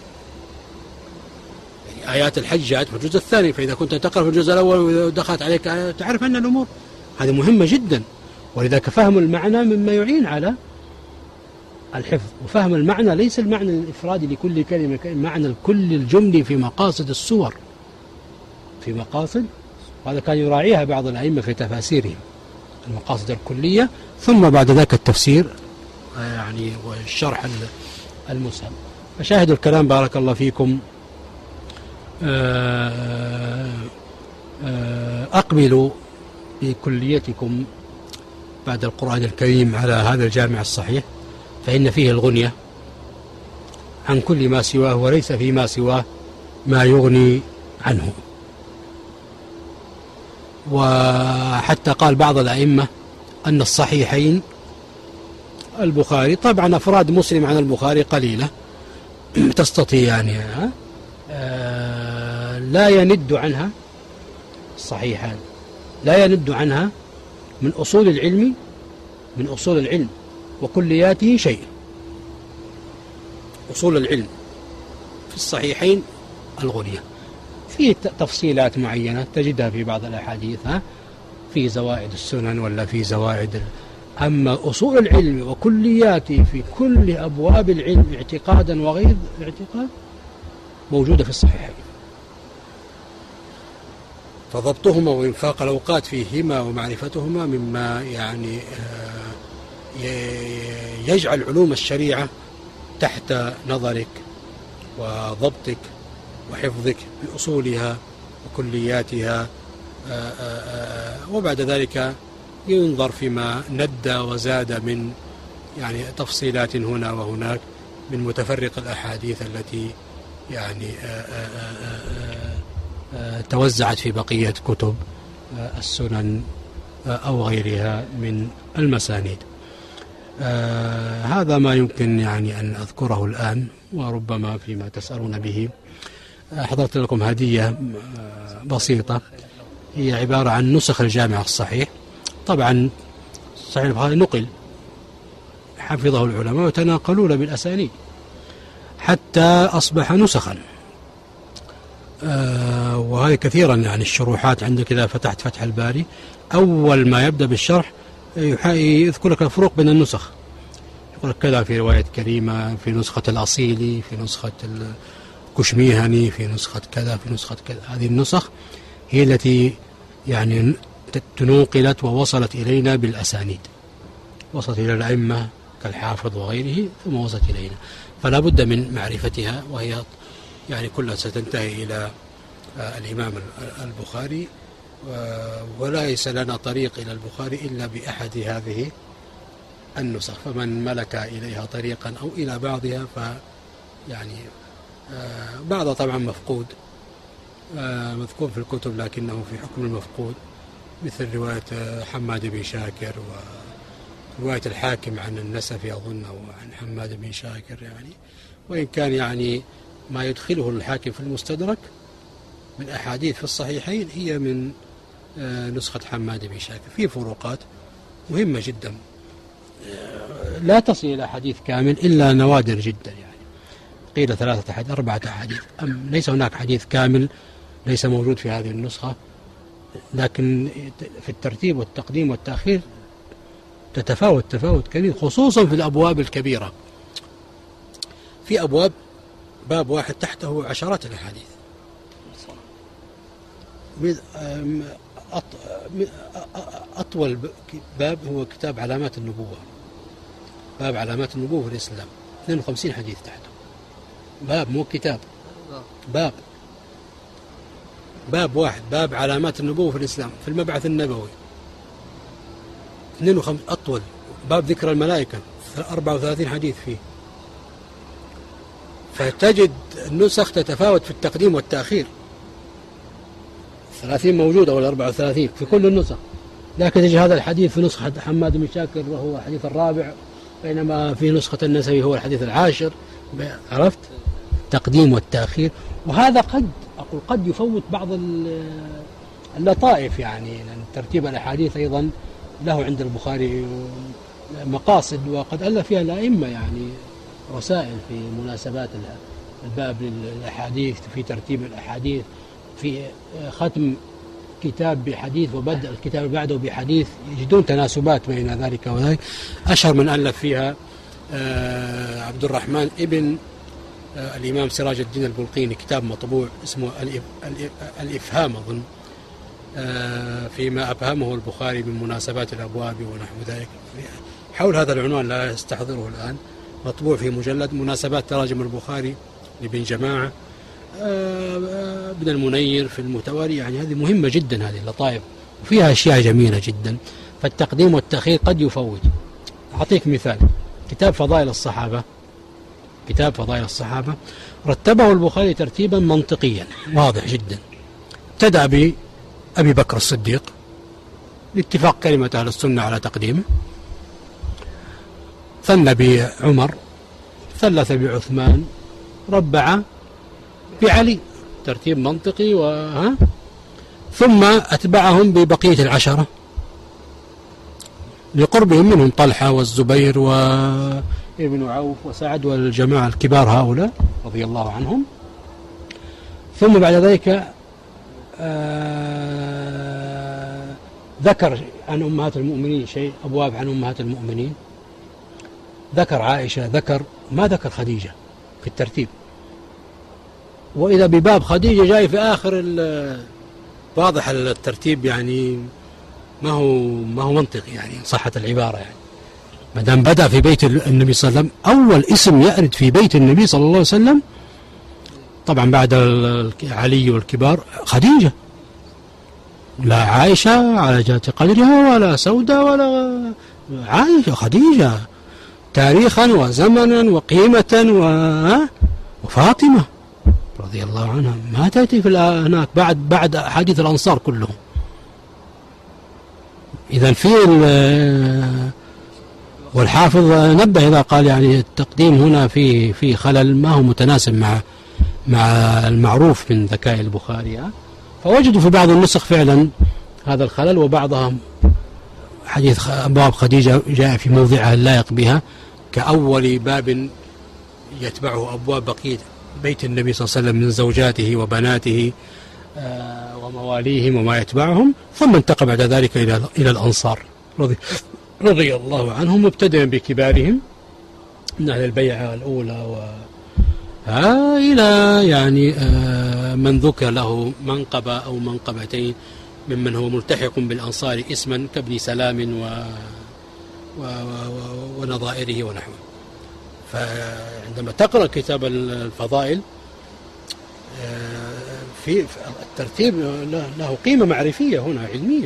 يعني آيات الحج جاءت في الجزء الثاني، فإذا كنت تقرأ في الجزء الأول ودخلت عليك تعرف أن الأمور هذه مهمة جدا. ولذلك فهم المعنى مما يعين على الحفظ، وفهم المعنى ليس المعنى الإفرادي لكل كلمة، معنى الكل الجملي في مقاصد السور، في مقاصد، وهذا كان يراعيها بعض الأئمة في تفاسيرهم، المقاصد الكلية ثم بعد ذلك التفسير يعني والشرح المسهم. فشاهدوا الكلام بارك الله فيكم. أقبلوا بكليتكم بعد القرآن الكريم على هذا الجامع الصحيح، فإن فيه الغنية عن كل ما سواه، وليس فيما سواه ما يغني عنه. وحتى قال بعض الأئمة أن الصحيحين البخاري، طبعا أفراد مسلم عن البخاري قليلة تستطيع يعني لا يند عنها الصحيحان، لا يند عنها من أصول العلم وكلياته شيء. أصول العلم في الصحيحين الغنية، في تفصيلات معينة تجدها في بعض الأحاديث في زوائد السنن ولا في زوائد أما أصول العلم وكلياته في كل أبواب العلم اعتقادا وغير الاعتقاد موجودة في الصحيحين. فضبطهما وإنفاق الأوقات فيهما ومعرفتهما مما يعني يجعل علوم الشريعة تحت نظرك وضبطك وحفظك بأصولها وكلياتها، وبعد ذلك ينظر فيما ند وزاد من يعني تفصيلات هنا وهناك من متفرق الأحاديث التي يعني توزعت في بقية كتب السنن أو غيرها من المسانيد. هذا ما يمكن يعني أن أذكره الآن، وربما فيما تسألون به. حضرت لكم هدية بسيطة، هي عبارة عن نسخ الجامع الصحيح. طبعا صحيح البخاري نقل، حفظه العلماء وتناقلون بالأسانيد حتى أصبح نسخا. وهذه كثيرا يعني الشروحات عندك إذا فتحت فتح الباري أول ما يبدأ بالشرح يذكر لك الفروق بين النسخ، يقول لك كذا في رواية كريمة، في نسخة الأصيلي، في نسخة الكشميهني، في نسخة كذا، في نسخة كذا. هذه النسخ هي التي يعني تنقلت ووصلت إلينا بالأسانيد، وصلت إلى الأئمة كالحافظ وغيره ثم وصلت إلينا، فلا بد من معرفتها، وهي يعني كلها ستنتهي إلى الإمام البخاري، وليس لنا طريق إلى البخاري إلا بأحد هذه النسخ. فمن ملك إليها طريقا أو إلى بعضها يعني بعضها طبعا مفقود، مذكور في الكتب لكنه في حكم المفقود، مثل رواية حماد بن شاكر ورواية الحاكم عن النسفي أظن أو عن حماد بن شاكر، يعني وإن كان يعني ما يدخله الحاكم في المستدرك من أحاديث في الصحيحين هي من نسخة حماد بن شاكر. في فروقات مهمة جدا لا تصل إلى حديث كامل إلا نوادر جدا، يعني قيل 3 أحاديث 4 أحاديث، ليس هناك حديث كامل ليس موجود في هذه النسخة، لكن في الترتيب والتقديم والتأخير تفاوت كبير، خصوصا في الأبواب الكبيرة. في أبواب باب واحد تحته عشرات الأحاديث. أطول باب هو كتاب علامات النبوة، باب علامات النبوة في الإسلام 52 حديث تحته، باب مو كتاب، باب واحد، باب علامات النبوة في الإسلام في المبعث النبوي 52. أطول باب ذكر الملائكة 34 حديث فيه. فتجد النسخ تتفاوت في التقديم والتأخير، 30 موجودة ولا 34 في كل النسخ، لكن تجد هذا الحديث في نسخة حماد بن شاكر وهو الحديث الرابع، بينما في نسخة النسوي هو الحديث العاشر. عرفت تقديم والتأخير، وهذا قد يفوت بعض اللطائف، يعني لأن ترتيب الأحاديث أيضا له عند البخاري مقاصد، وقد ألف فيها الأئمة يعني رسائل في مناسبات الباب للأحاديث، في ترتيب الأحاديث، في ختم كتاب بحديث وبدء الكتاب بعده بحديث، يجدون تناسبات بين ذلك وذلك. أشهر من ألف فيها عبد الرحمن ابن الإمام سراج الدين البلقيني، كتاب مطبوع اسمه الإفهام أظن، فيما أفهمه البخاري من مناسبات الأبواب ونحو ذلك، حول هذا العنوان لا يستحضره الآن، مطبوع في مجلد مناسبات تراجم البخاري لابن جماعة، ابن المنير في المتوالي. يعني هذه مهمة جدا، هذه اللطائف وفيها أشياء جميلة جدا، فالتقديم والتأخير قد يفوت. أعطيك مثال، كتاب فضائل الصحابة رتبه البخاري ترتيبا منطقيا واضح جدا. ابتدأ بأبي بكر الصديق لاتفاق كلمة أهل السنة على تقديمه، ثنى بعمر، ثلث بعثمان، ربع بعلي، ترتيب منطقي ثم أتبعهم ببقية العشرة لقربهم منهم طلحة والزبير وابن عوف وسعد والجماعة الكبار هؤلاء رضي الله عنهم. ثم بعد ذلك ذكر عن أمهات المؤمنين شيء، أبواب عن أمهات المؤمنين، ذكر عائشة، ما ذكر خديجة في الترتيب، وإذا بباب خديجة جاي في آخر واضح الترتيب، يعني ما هو منطقي، يعني صحة العبارة، يعني ما دام بدأ في بيت النبي صلى الله عليه وسلم، أول اسم يأرد في بيت النبي صلى الله عليه وسلم طبعا بعد علي والكبار خديجة، لا عائشة على جهة قدرها ولا سودة ولا عائشة، خديجة تاريخا وزمنا وقيمة وفاطمة رضي الله عنها ما تأتي في هناك بعد حديث الأنصار كلهم. إذن في والحافظ نبه إذا قال يعني التقديم هنا في خلل ما هو متناسب مع المعروف من ذكاء البخاري. فوجدوا في بعض النسخ فعلا هذا الخلل، وبعضها حديث أبواب خديجة جاء في موضعها اللائق بها كأول باب يتبعه أبواب بقية بيت النبي صلى الله عليه وسلم من زوجاته وبناته ومواليهم وما يتبعهم، ثم انتقل بعد ذلك إلى الأنصار رضي الله عنهم، مبتدئا بكبارهم من أهل البيعة الأولى إلى يعني من ذكر له منقبة أو منقبتين ممن هو ملتحق بالأنصار اسما كابن سلام ونظائره ونحوه. فعندما تقرأ كتاب الفضائل في الترتيب له قيمة معرفية هنا علمية.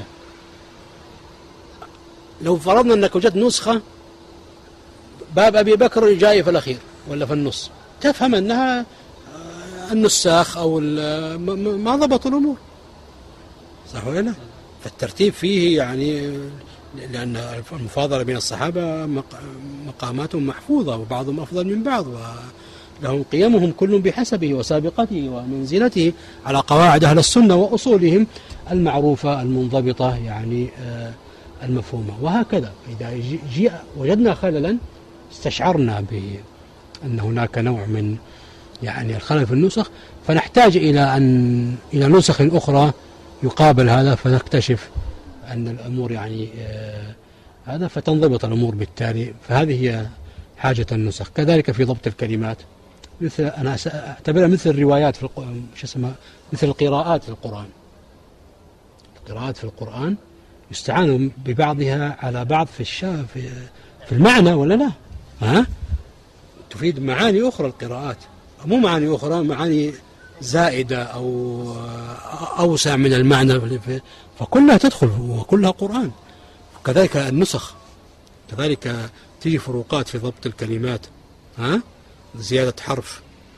لو فرضنا أنك وجدت نسخة باب أبي بكر جاي في الأخير ولا في النص، تفهم أنها النساخ أو ما ضبطوا الأمور، صح ولا لا؟ فالترتيب فيه يعني لأن المفاضلة بين الصحابة مقاماتهم محفوظة وبعضهم أفضل من بعض ولهم قيمهم كل بحسبه وسابقته ومنزلته على قواعد أهل السنة وأصولهم المعروفة المنضبطة يعني المفهومة. وهكذا إذا وجدنا خللا استشعرنا بأن هناك نوع من يعني الخلل في النسخ، فنحتاج إلى نسخ أخرى يقابل هذا، فنكتشف أن الأمور يعني هذا فتنضبط الأمور بالتالي. فهذه هي حاجة النسخ. كذلك في ضبط الكلمات، مثل أنا أعتبرها مثل الروايات في مثل القراءات في القرآن. القراءات في القرآن يستعان ببعضها على بعض في المعنى ولا لا؟ تفيد معاني أخرى القراءات، مو معاني أخرى، معاني زائدة أو أوسع من المعنى، فكلها تدخل وكلها قرآن. كذلك النسخ، كذلك تيجي فروقات في ضبط الكلمات، زيادة حرف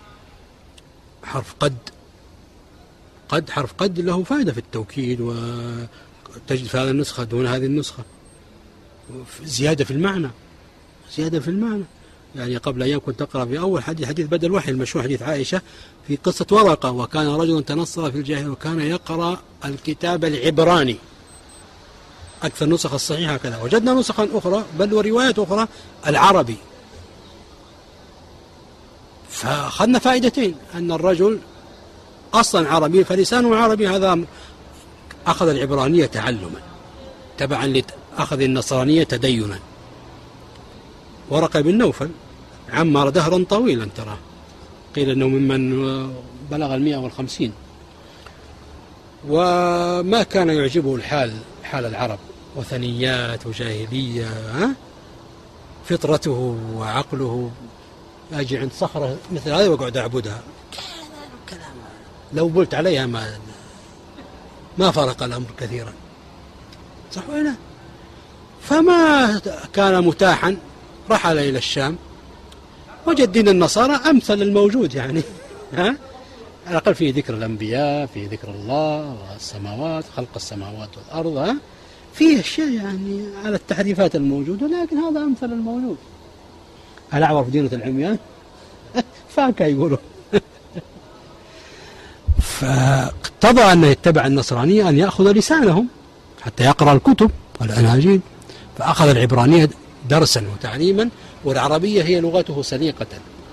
حرف قد له فائدة في التوكيد، وتجد في هذه النسخة دون هذه النسخة زيادة في المعنى. يعني قبل أيام كنت أقرأ في أول حديث بدء الوحي المشهور، حديث عائشة في قصة ورقة، وكان رجل تنصر في الجاهلية وكان يقرأ الكتاب العبراني. أكثر نسخ الصحيحة كذا. وجدنا نسخا أخرى بل وروايات أخرى العربي، فأخذنا فائدتين: أن الرجل أصلا عربي فلسانه عربي، هذا أخذ العبرانية تعلما تبعا لأخذ النصرانية تدينا. ورقة بن نوفل عمر دهرا طويلا، ترى قيل أنه ممن بلغ 150، وما كان يعجبه الحال، حال العرب، وثنيات وجاهلية، فطرته وعقله. أجي عند صخرة مثل هذه وقعد أعبدها، لو قلت عليها ما فرق الأمر كثيرا، صح ولا؟ فما كان متاحا، رحل إلى الشام، وجد دين النصارى أمثل الموجود يعني، على الأقل فيه ذكر الأنبياء، فيه ذكر الله والسماوات، خلق السماوات والأرض، فيه أشياء يعني على التحريفات الموجودة، لكن هذا أمثل الموجود. الأعور في دينة العميان فاكا يقولوا. فاقتضى أن يتبع النصرانية أن يأخذ لسانهم حتى يقرأ الكتب والأناجيل، فأخذ العبرانية درسا وتعليما، والعربية هي لغته سليقة.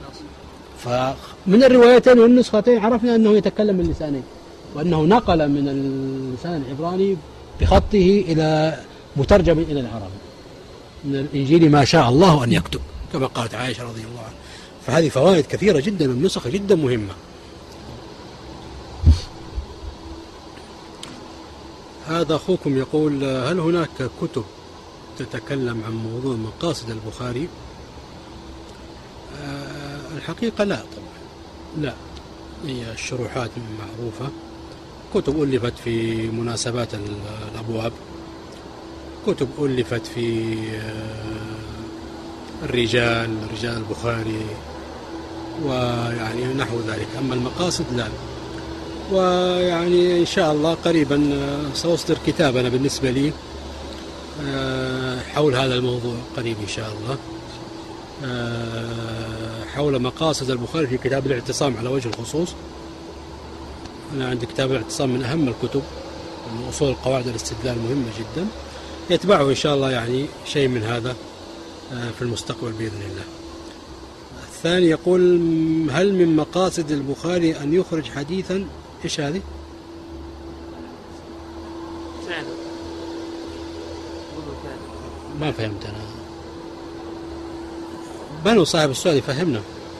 فمن الروايتين والنسختين عرفنا أنه يتكلم باللسانين، وأنه نقل من اللسان العبراني بخطه إلى مترجم إلى العربي من الإنجيل ما شاء الله أن يكتب، كما قالت عائشة رضي الله عنها. فهذه فوائد كثيرة جدا، النسخ جدا مهمة. هذا أخوكم يقول: هل هناك كتب تتكلم عن موضوع مقاصد البخاري؟ الحقيقة لا، طبعا لا، هي الشروحات معروفة، كتب ألفت في مناسبات الأبواب، كتب ألفت في رجال البخاري ويعني نحو ذلك. أما المقاصد لا. ويعني إن شاء الله قريبا سأصدر كتاب أنا بالنسبة لي حول هذا الموضوع قريب إن شاء الله، حول مقاصد البخاري في كتاب الاعتصام على وجه الخصوص. أنا عندي كتاب الاعتصام من أهم الكتب، من أصول القواعد الاستدلال مهمة جدا، يتبعه إن شاء الله يعني شيء من هذا في المستقبل بإذن الله. الثاني يقول: هل من مقاصد البخاري أن يخرج حديثا؟ إيش هذه؟ ما فهمت أنا. بنو صاحب السؤال يفهمنا.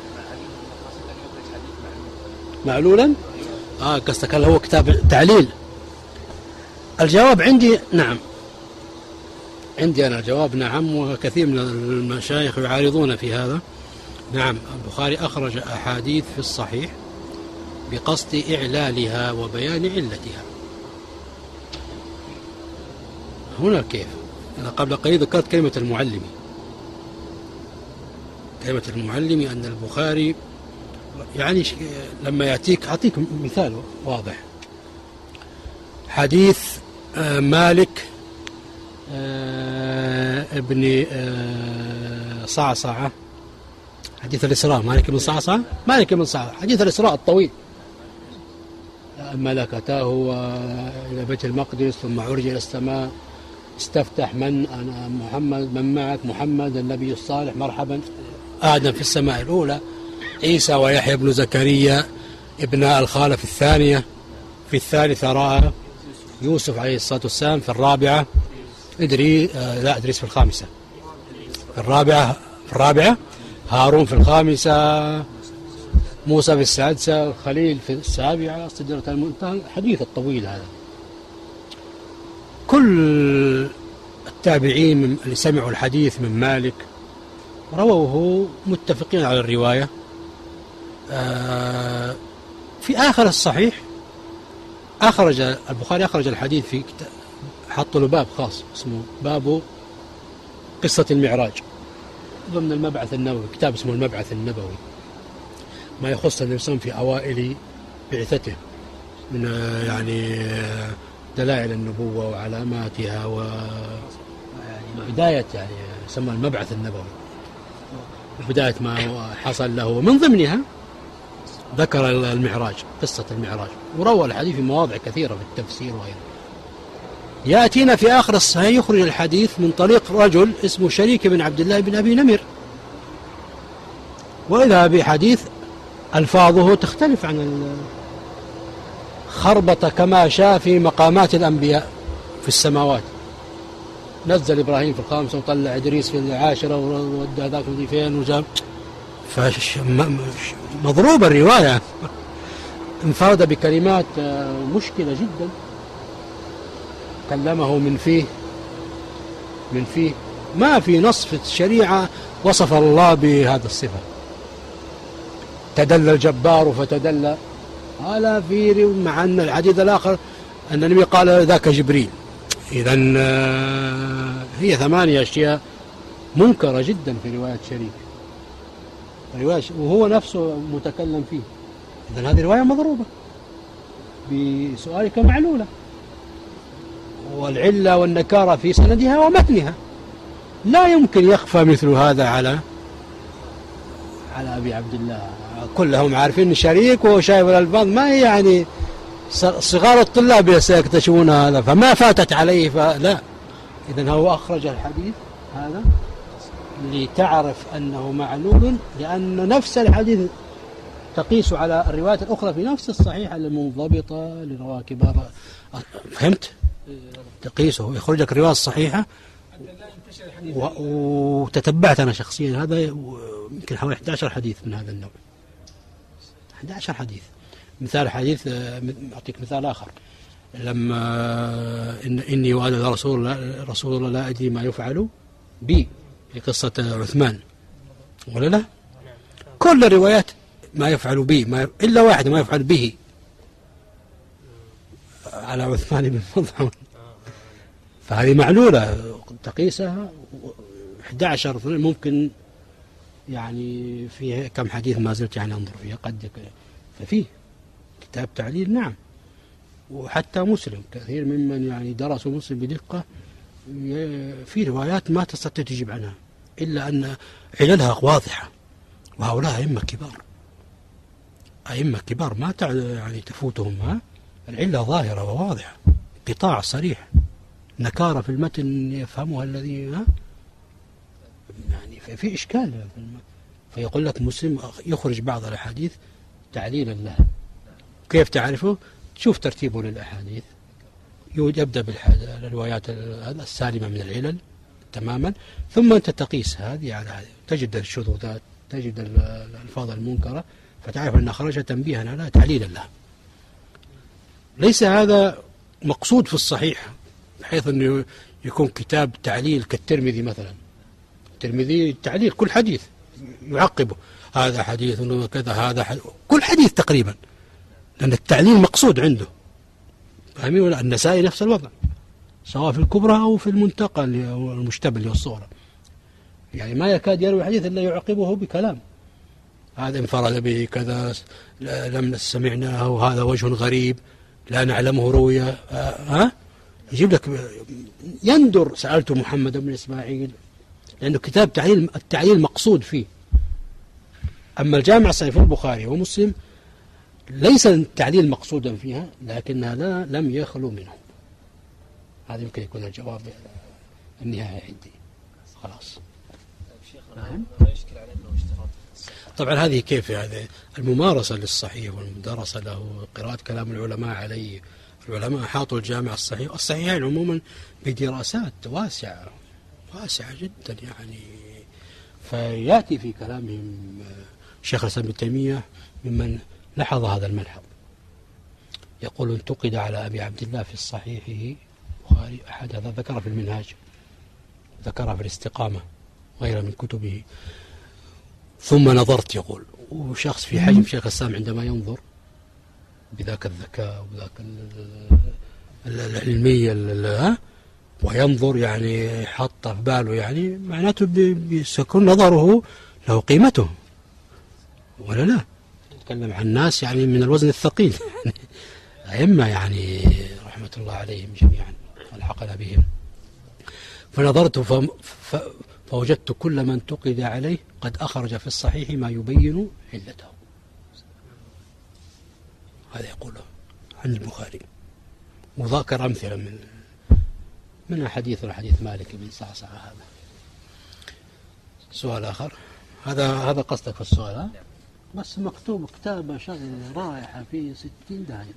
معلولا؟ قصدك هل هو كتاب تعليل؟ الجواب عندي نعم، عندي أنا الجواب نعم، وكثير من المشايخ يعارضون في هذا. نعم، البخاري أخرج أحاديث في الصحيح بقصد إعلالها وبيان علتها. هنا كيف؟ أنا قبل قليل ذكرت كلمة المعلمي. كلمة المعلمي أن البخاري يعني لما يأتيك، أعطيك مثال واضح. حديث مالك ابن صعصعة، حديث الإسراء، مالك بن صعصعة، حديث الإسراء الطويل. الملك أتاه إلى بيت المقدس ثم عرج إلى السماء، استفتح: من أنا؟ محمد. من معك؟ محمد النبي الصالح. مرحبا. آدم في السماء الأولى، عيسى ويحيى بن زكريا ابناء الخالة في الثانية، في الثالثة رأى يوسف عليه الصلاة والسلام، في الرابعة إدريس في الخامسة، في الرابعة هارون، في الخامسة موسى، في السادسة خليل، في السابعة سدرة المنتهى. الحديث الطويل هذا كل التابعين اللي سمعوا الحديث من مالك رووه متفقين على الرواية. في آخر الصحيح البخاري أخرج الحديث في حط له باب خاص اسمه باب قصة المعراج ضمن المبعث النبوي، كتاب اسمه المبعث النبوي، ما يخص النبي صلى الله عليه وسلم في أوائل بعثته من يعني دلائل النبوة وعلاماتها وبداية يعني يسمى المبعث النبوي، بداية ما حصل له. من ضمنها ذكر المعراج، قصة المعراج، وروى الحديث في مواضع كثيرة في التفسير وغيره. يأتينا في آخر الصحيح يخرج الحديث من طريق رجل اسمه شريك بن عبد الله بن أبي نمر، وإذا بحديث ألفاظه تختلف عن خربط كما شاء في مقامات الأنبياء في السماوات. نزل إبراهيم في الخامسة وطلع إدريس في العاشرة وودى ذاك فين وجاب، مضروب الرواية، انفرد بكلمات مشكلة جدا، كلمه من فيه ما في نص في الشريعة وصف الله بهذا الصفة. تدلى الجبار فتدلى، قال في مع أن الحديث الآخر أن النبي قال ذاك جبريل. إذن هي 8 أشياء منكرة جدا في رواية شريك، وهو نفسه متكلم فيه. إذن هذه رواية مضروبة بسؤالك معلولة، والعلة والنكارة في سندها ومتنها. لا يمكن يخفى مثل هذا على أبي عبد الله. كلهم عارفين شريك وهو شايف الألفاظ، ما هي يعني صغار الطلاب سيكتشفون هذا، فما فاتت عليه فلا. إذن هو أخرج الحديث هذا لتعرف أنه معلول، لأن نفس الحديث تقيس على الروايات الأخرى في نفس الصحيحة المنضبطة لرواة كبار. فهمت؟ تقيسه، يخرجك الرواية الصحيحة. وتتبعت أنا شخصيا هذا يمكن حوالي 11 حديث من هذا النوع، 11 حديث. مثال حديث، أعطيك مثال آخر: لما إني وأنا رسول الله لا أدري ما يفعل بي، في قصة عثمان، ولا لا؟ كل الروايات ما يفعل بي، إلا واحد ما يفعل به، على عثمان بن مظعون. فهذه معلولة تقيسها 11 ممكن يعني فيه كم حديث ما زلت يعني أنظر فيها قد ففيه كتاب تعليل. نعم، وحتى مسلم كثير ممن يعني درسوا مسلم بدقة في روايات ما تستطيع تجيب عنها إلا أن عللها واضحة، وهؤلاء أئمة كبار ما يعني تفوتهم العلة ظاهرة وواضحة، قطاع صريح، نكارة في المتن يفهمها الذي يعني في إشكال فيقول لك مسلم يخرج بعض الأحاديث تعليلا لها. كيف تعرفه؟ تشوف ترتيبه للأحاديث، يبدأ بالروايات السالمة من العلل تماما، ثم أنت تقيس هذه على هذه، تجد الشذوذات، تجد الألفاظ المنكرة، فتعرف أن خرج تنبيها على تعليلا لها. ليس هذا مقصود في الصحيح بحيث أنه يكون كتاب تعليل كالترمذي مثلا. الترمذي تعليل كل حديث يعقبه، هذا حديث وكذا، هذا حديث، كل حديث تقريبا، لأن التعليل مقصود عنده. فاهمين ولا؟ النسائي نفس الوضع، سواء في الكبرى أو في المنتقى المشتبه اللي هو الصغرى، يعني ما يكاد يروي حديث إلا يعقبه بكلام، هذا انفرد به كذا، لم سمعناه، وهذا وجه غريب لا نعلمه روية، يجيب لك يندر سألت محمد بن إسماعيل، لأنه كتاب التعليل مقصود فيه. أما الجامع الصحيح البخاري ومسلم ليس التعليل مقصودا فيها، لكنها لم يخلو منه. هذا يمكن يكون الجواب النهائي عندي. خلاص. نعم. طبعا هذه كيف هذه الممارسة للصحيح والمدرسة له، قراءة كلام العلماء عليه. العلماء حاطوا الجامع الصحيحين عموما بدراسات واسعة جدا يعني. فيأتي في كلامهم شيخ الإسلام ابن تيمية ممن لاحظ هذا الملحظ، يقول انتقد على أبي عبد الله في صحيحه البخاري أحد، هذا ذكر في المنهاج، ذكر في الاستقامة غير من كتبه. ثم نظرت، يقول، وشخص في حجم شيخ الإسلام عندما ينظر بذاك الذكاء وذاك العلمية وينظر يعني حط في باله، يعني معناته بيكون نظره له قيمته ولا لا؟ نتكلم عن ناس يعني من الوزن الثقيل أئمة يعني رحمة الله عليهم جميعا والحقنا بهم. فنظرت فوجدت كل من انتقد عليه قد أخرج في الصحيح ما يبين علته. هذا يقوله عن البخاري، وذكر أمثلة من حديث مالك بن صعصع. هذا سؤال آخر. هذا قصدك في السؤال؟ بس مكتوب كتابة رائعة في 60 دقيقة.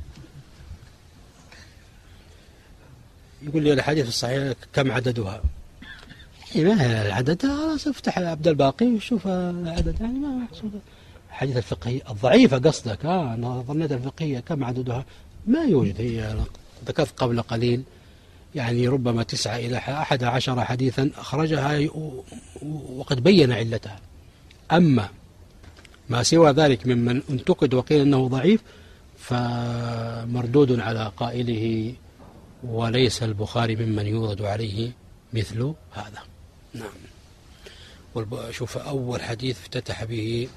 يقول لي الحديث الصحيح كم عددها؟ ما العدد؟ خلاص افتح عبد الباقي وشوف العدد، يعني ما مقصود. الحديث الفقهي الضعيفة قصدك؟ أنا ظنيت الفقهية كم عددها؟ ما يوجد. هي ذكرت قبل قليل يعني ربما 9 إلى 11 حديثا أخرجها وقد بين علتها. أما ما سوى ذلك ممن انتقد وقيل أنه ضعيف فمردود على قائله، وليس البخاري ممن يورد عليه مثل هذا. نعم. شوف أول حديث افتتح به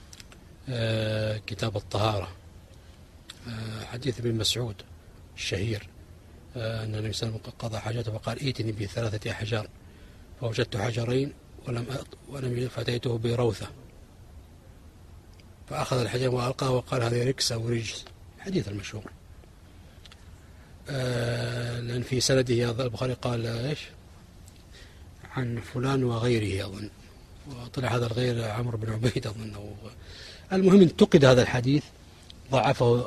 كتاب الطهارة، حديث ابن مسعود الشهير، أن النبي صلى الله عليه وسلم قضى حاجته فقال ائتني ب3 أحجار، فوجدت حجرين ولم فأتيته بروثة، فأخذ الحجر وألقاه وقال هذا ركس أو رجس، الحديث المشهور. لأن في سنده البخاري قال إيش عن فلان وغيره أظن، وطلع هذا الغير عمرو بن عبيد أظن. المهم انتقد هذا الحديث، ضعفه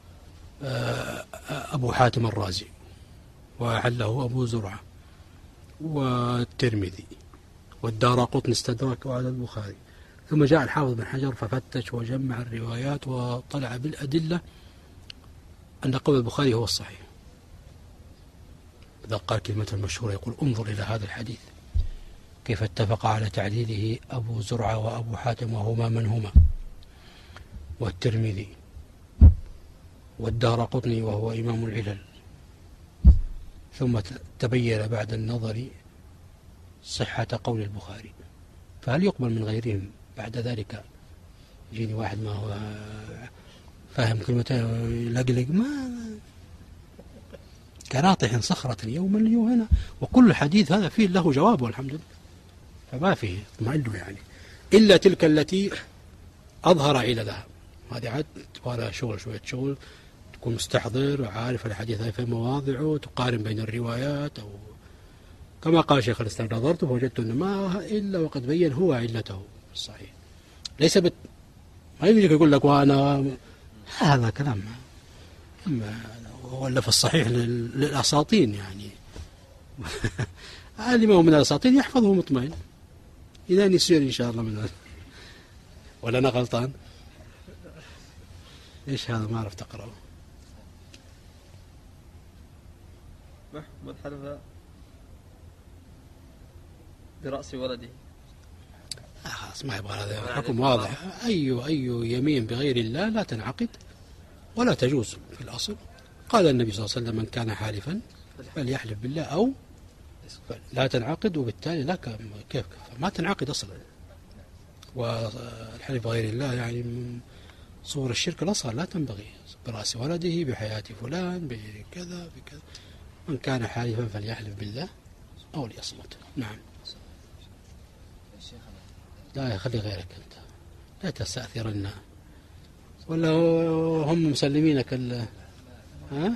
أبو حاتم الرازي، وعله أبو زرعة والترمذي والدارقطني استدرك على البخاري. ثم جاء الحافظ بن حجر ففتش وجمع الروايات وطلع بالأدلة أن قول البخاري هو الصحيح. إذا قال كلمة المشهورة يقول انظر إلى هذا الحديث كيف اتفق على تعديله أبو زرعة وأبو حاتم وهما من هما، والترمذي والدارقطني وهو إمام العلل. ثم تبين بعد النظر صحة قول البخاري، فهل يقبل من غيرهم بعد ذلك؟ يجيني واحد ما هو فاهم كلمتين لقلق، ما كناطح صخرة يوما ليوهنا. وكل حديث هذا فيه له جواب والحمد لله، فما فيه اطمئن يعني، إلا تلك التي أظهر عللها، هذه عاد ولا شغل، شوية شغل، تكون مستحضر وعارف الحديث في مواضعه، تقارن بين الروايات، أو كما قال شيخ الإسلام نظرت فوجدت أن ما إلا وقد بين هو علته الصحيح. ليس ما يجيك يقول لك وأنا هذا كلام ولا في الصحيح للأساطين يعني. هذه ما هو من الأساطين يحفظه مطمئن إذا نسير إن شاء الله من هذا. ولا أنا غلطان؟ إيش هذا ما عرفت أقرأه. محمد حلف برأس ولده. خلاص ما يبغى، هذا حكم واضح. أي يمين بغير الله لا تنعقد ولا تجوز في الأصل. قال النبي صلى الله عليه وسلم من كان حالفا فليحلف بالله أو لا تنعقد، وبالتالي لا كيف ما تنعقد أصلا. والحلف بغير الله يعني من صور الشرك الأصغر لا تنبغي، برأس ولده، بحياة فلان، بكذا بكذا. من كان حالفا فليحلف بالله أو ليصمت. نعم. لا يخلي غيرك أنت، لا تستأثرن، ولا هم مسلمينك ها؟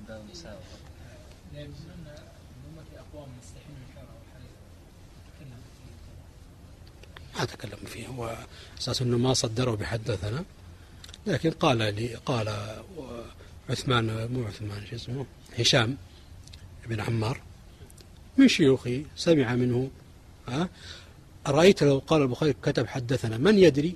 ما تكلم فيه، هو أساس أنه ما صدره بحدثنا، لكن قال عثمان، مو عثمان، شو اسمه، هشام بن عمار من شيوخي سمع منه. رأيت لو قال البخاري كتب حدثنا من يدري،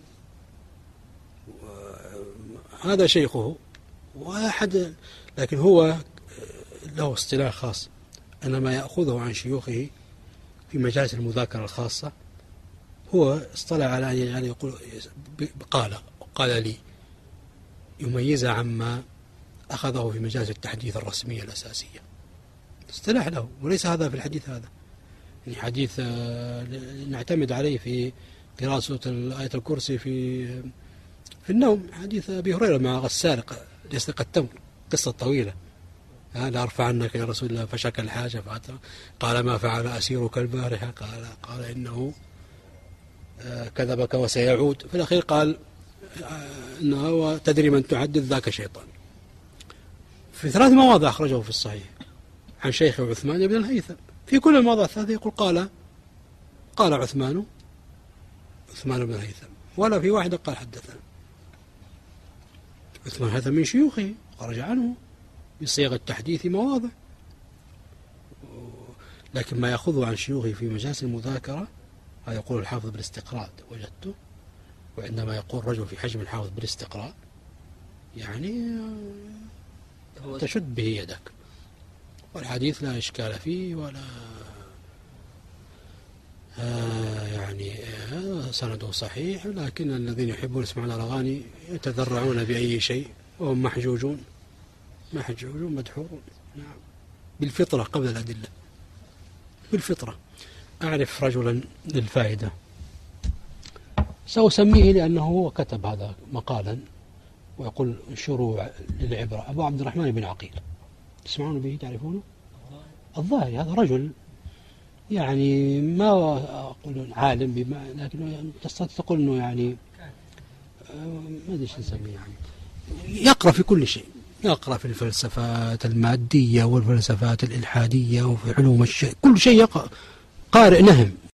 هذا شيخه واحد، لكن هو له اصطلاح خاص أن ما يأخذه عن شيوخه في مجالس المذاكرة الخاصة، هو اصطلع على أن يعني يقول قال لي يميزها عما أخذه في مجالس التحديث الرسمية الأساسية، اصطلاح له، وليس هذا في الحديث هذا. يعني حديث نعتمد عليه في قراءة سورة آية الكرسي في النوم، حديث أبي هريرة مع السارق يسرق التمر، قصة طويلة. لا أرفع عنك يا رسول الله، فشكى الحاجة قال ما فعل أسيرك البارحة، قال إنه كذبك وسيعود. في الأخير قال إنه تدري من تحدث ذاك شيطان. في 3 مواضع أخرجه في الصحيح عن شيخه عثمان بن الهيثم، في كل المواضع الثلاثة يقول قال عثمان بن الهيثم، ولا في واحدة قال حدثنا. عثمان هذا من شيوخه خرج عنه بصيغة التحديث مواضع، لكن ما يأخذه عن شيوخه في مجالس المذاكرة هذا يقول الحافظ بالاستقراء وجدته. وعندما يقول رجل في حجم الحافظ بالاستقراء يعني تشد به يدك، والحديث لا إشكال فيه ولا يعني سنده صحيح، لكن الذين يحبون يسمعون الأغاني يتذرعون بأي شيء وهم محجوجون مدحورون. نعم، بالفطرة قبل الأدلة، بالفطرة. أعرف رجلا للفائدة سأسميه لأنه هو كتب هذا مقالا ويقول انشروا للعبرة، أبو عبد الرحمن بن عقيل، تسمعون به تعرفونه؟ الظاهري هذا رجل يعني ما أقول عالم لكن تقول أنه يعني ما أدري ايش نسميه، يعني يقرأ في كل شيء، يقرأ في الفلسفات المادية والفلسفات الإلحادية وفي علوم الشيء، كل شيء يقرأ، قارئ نهم.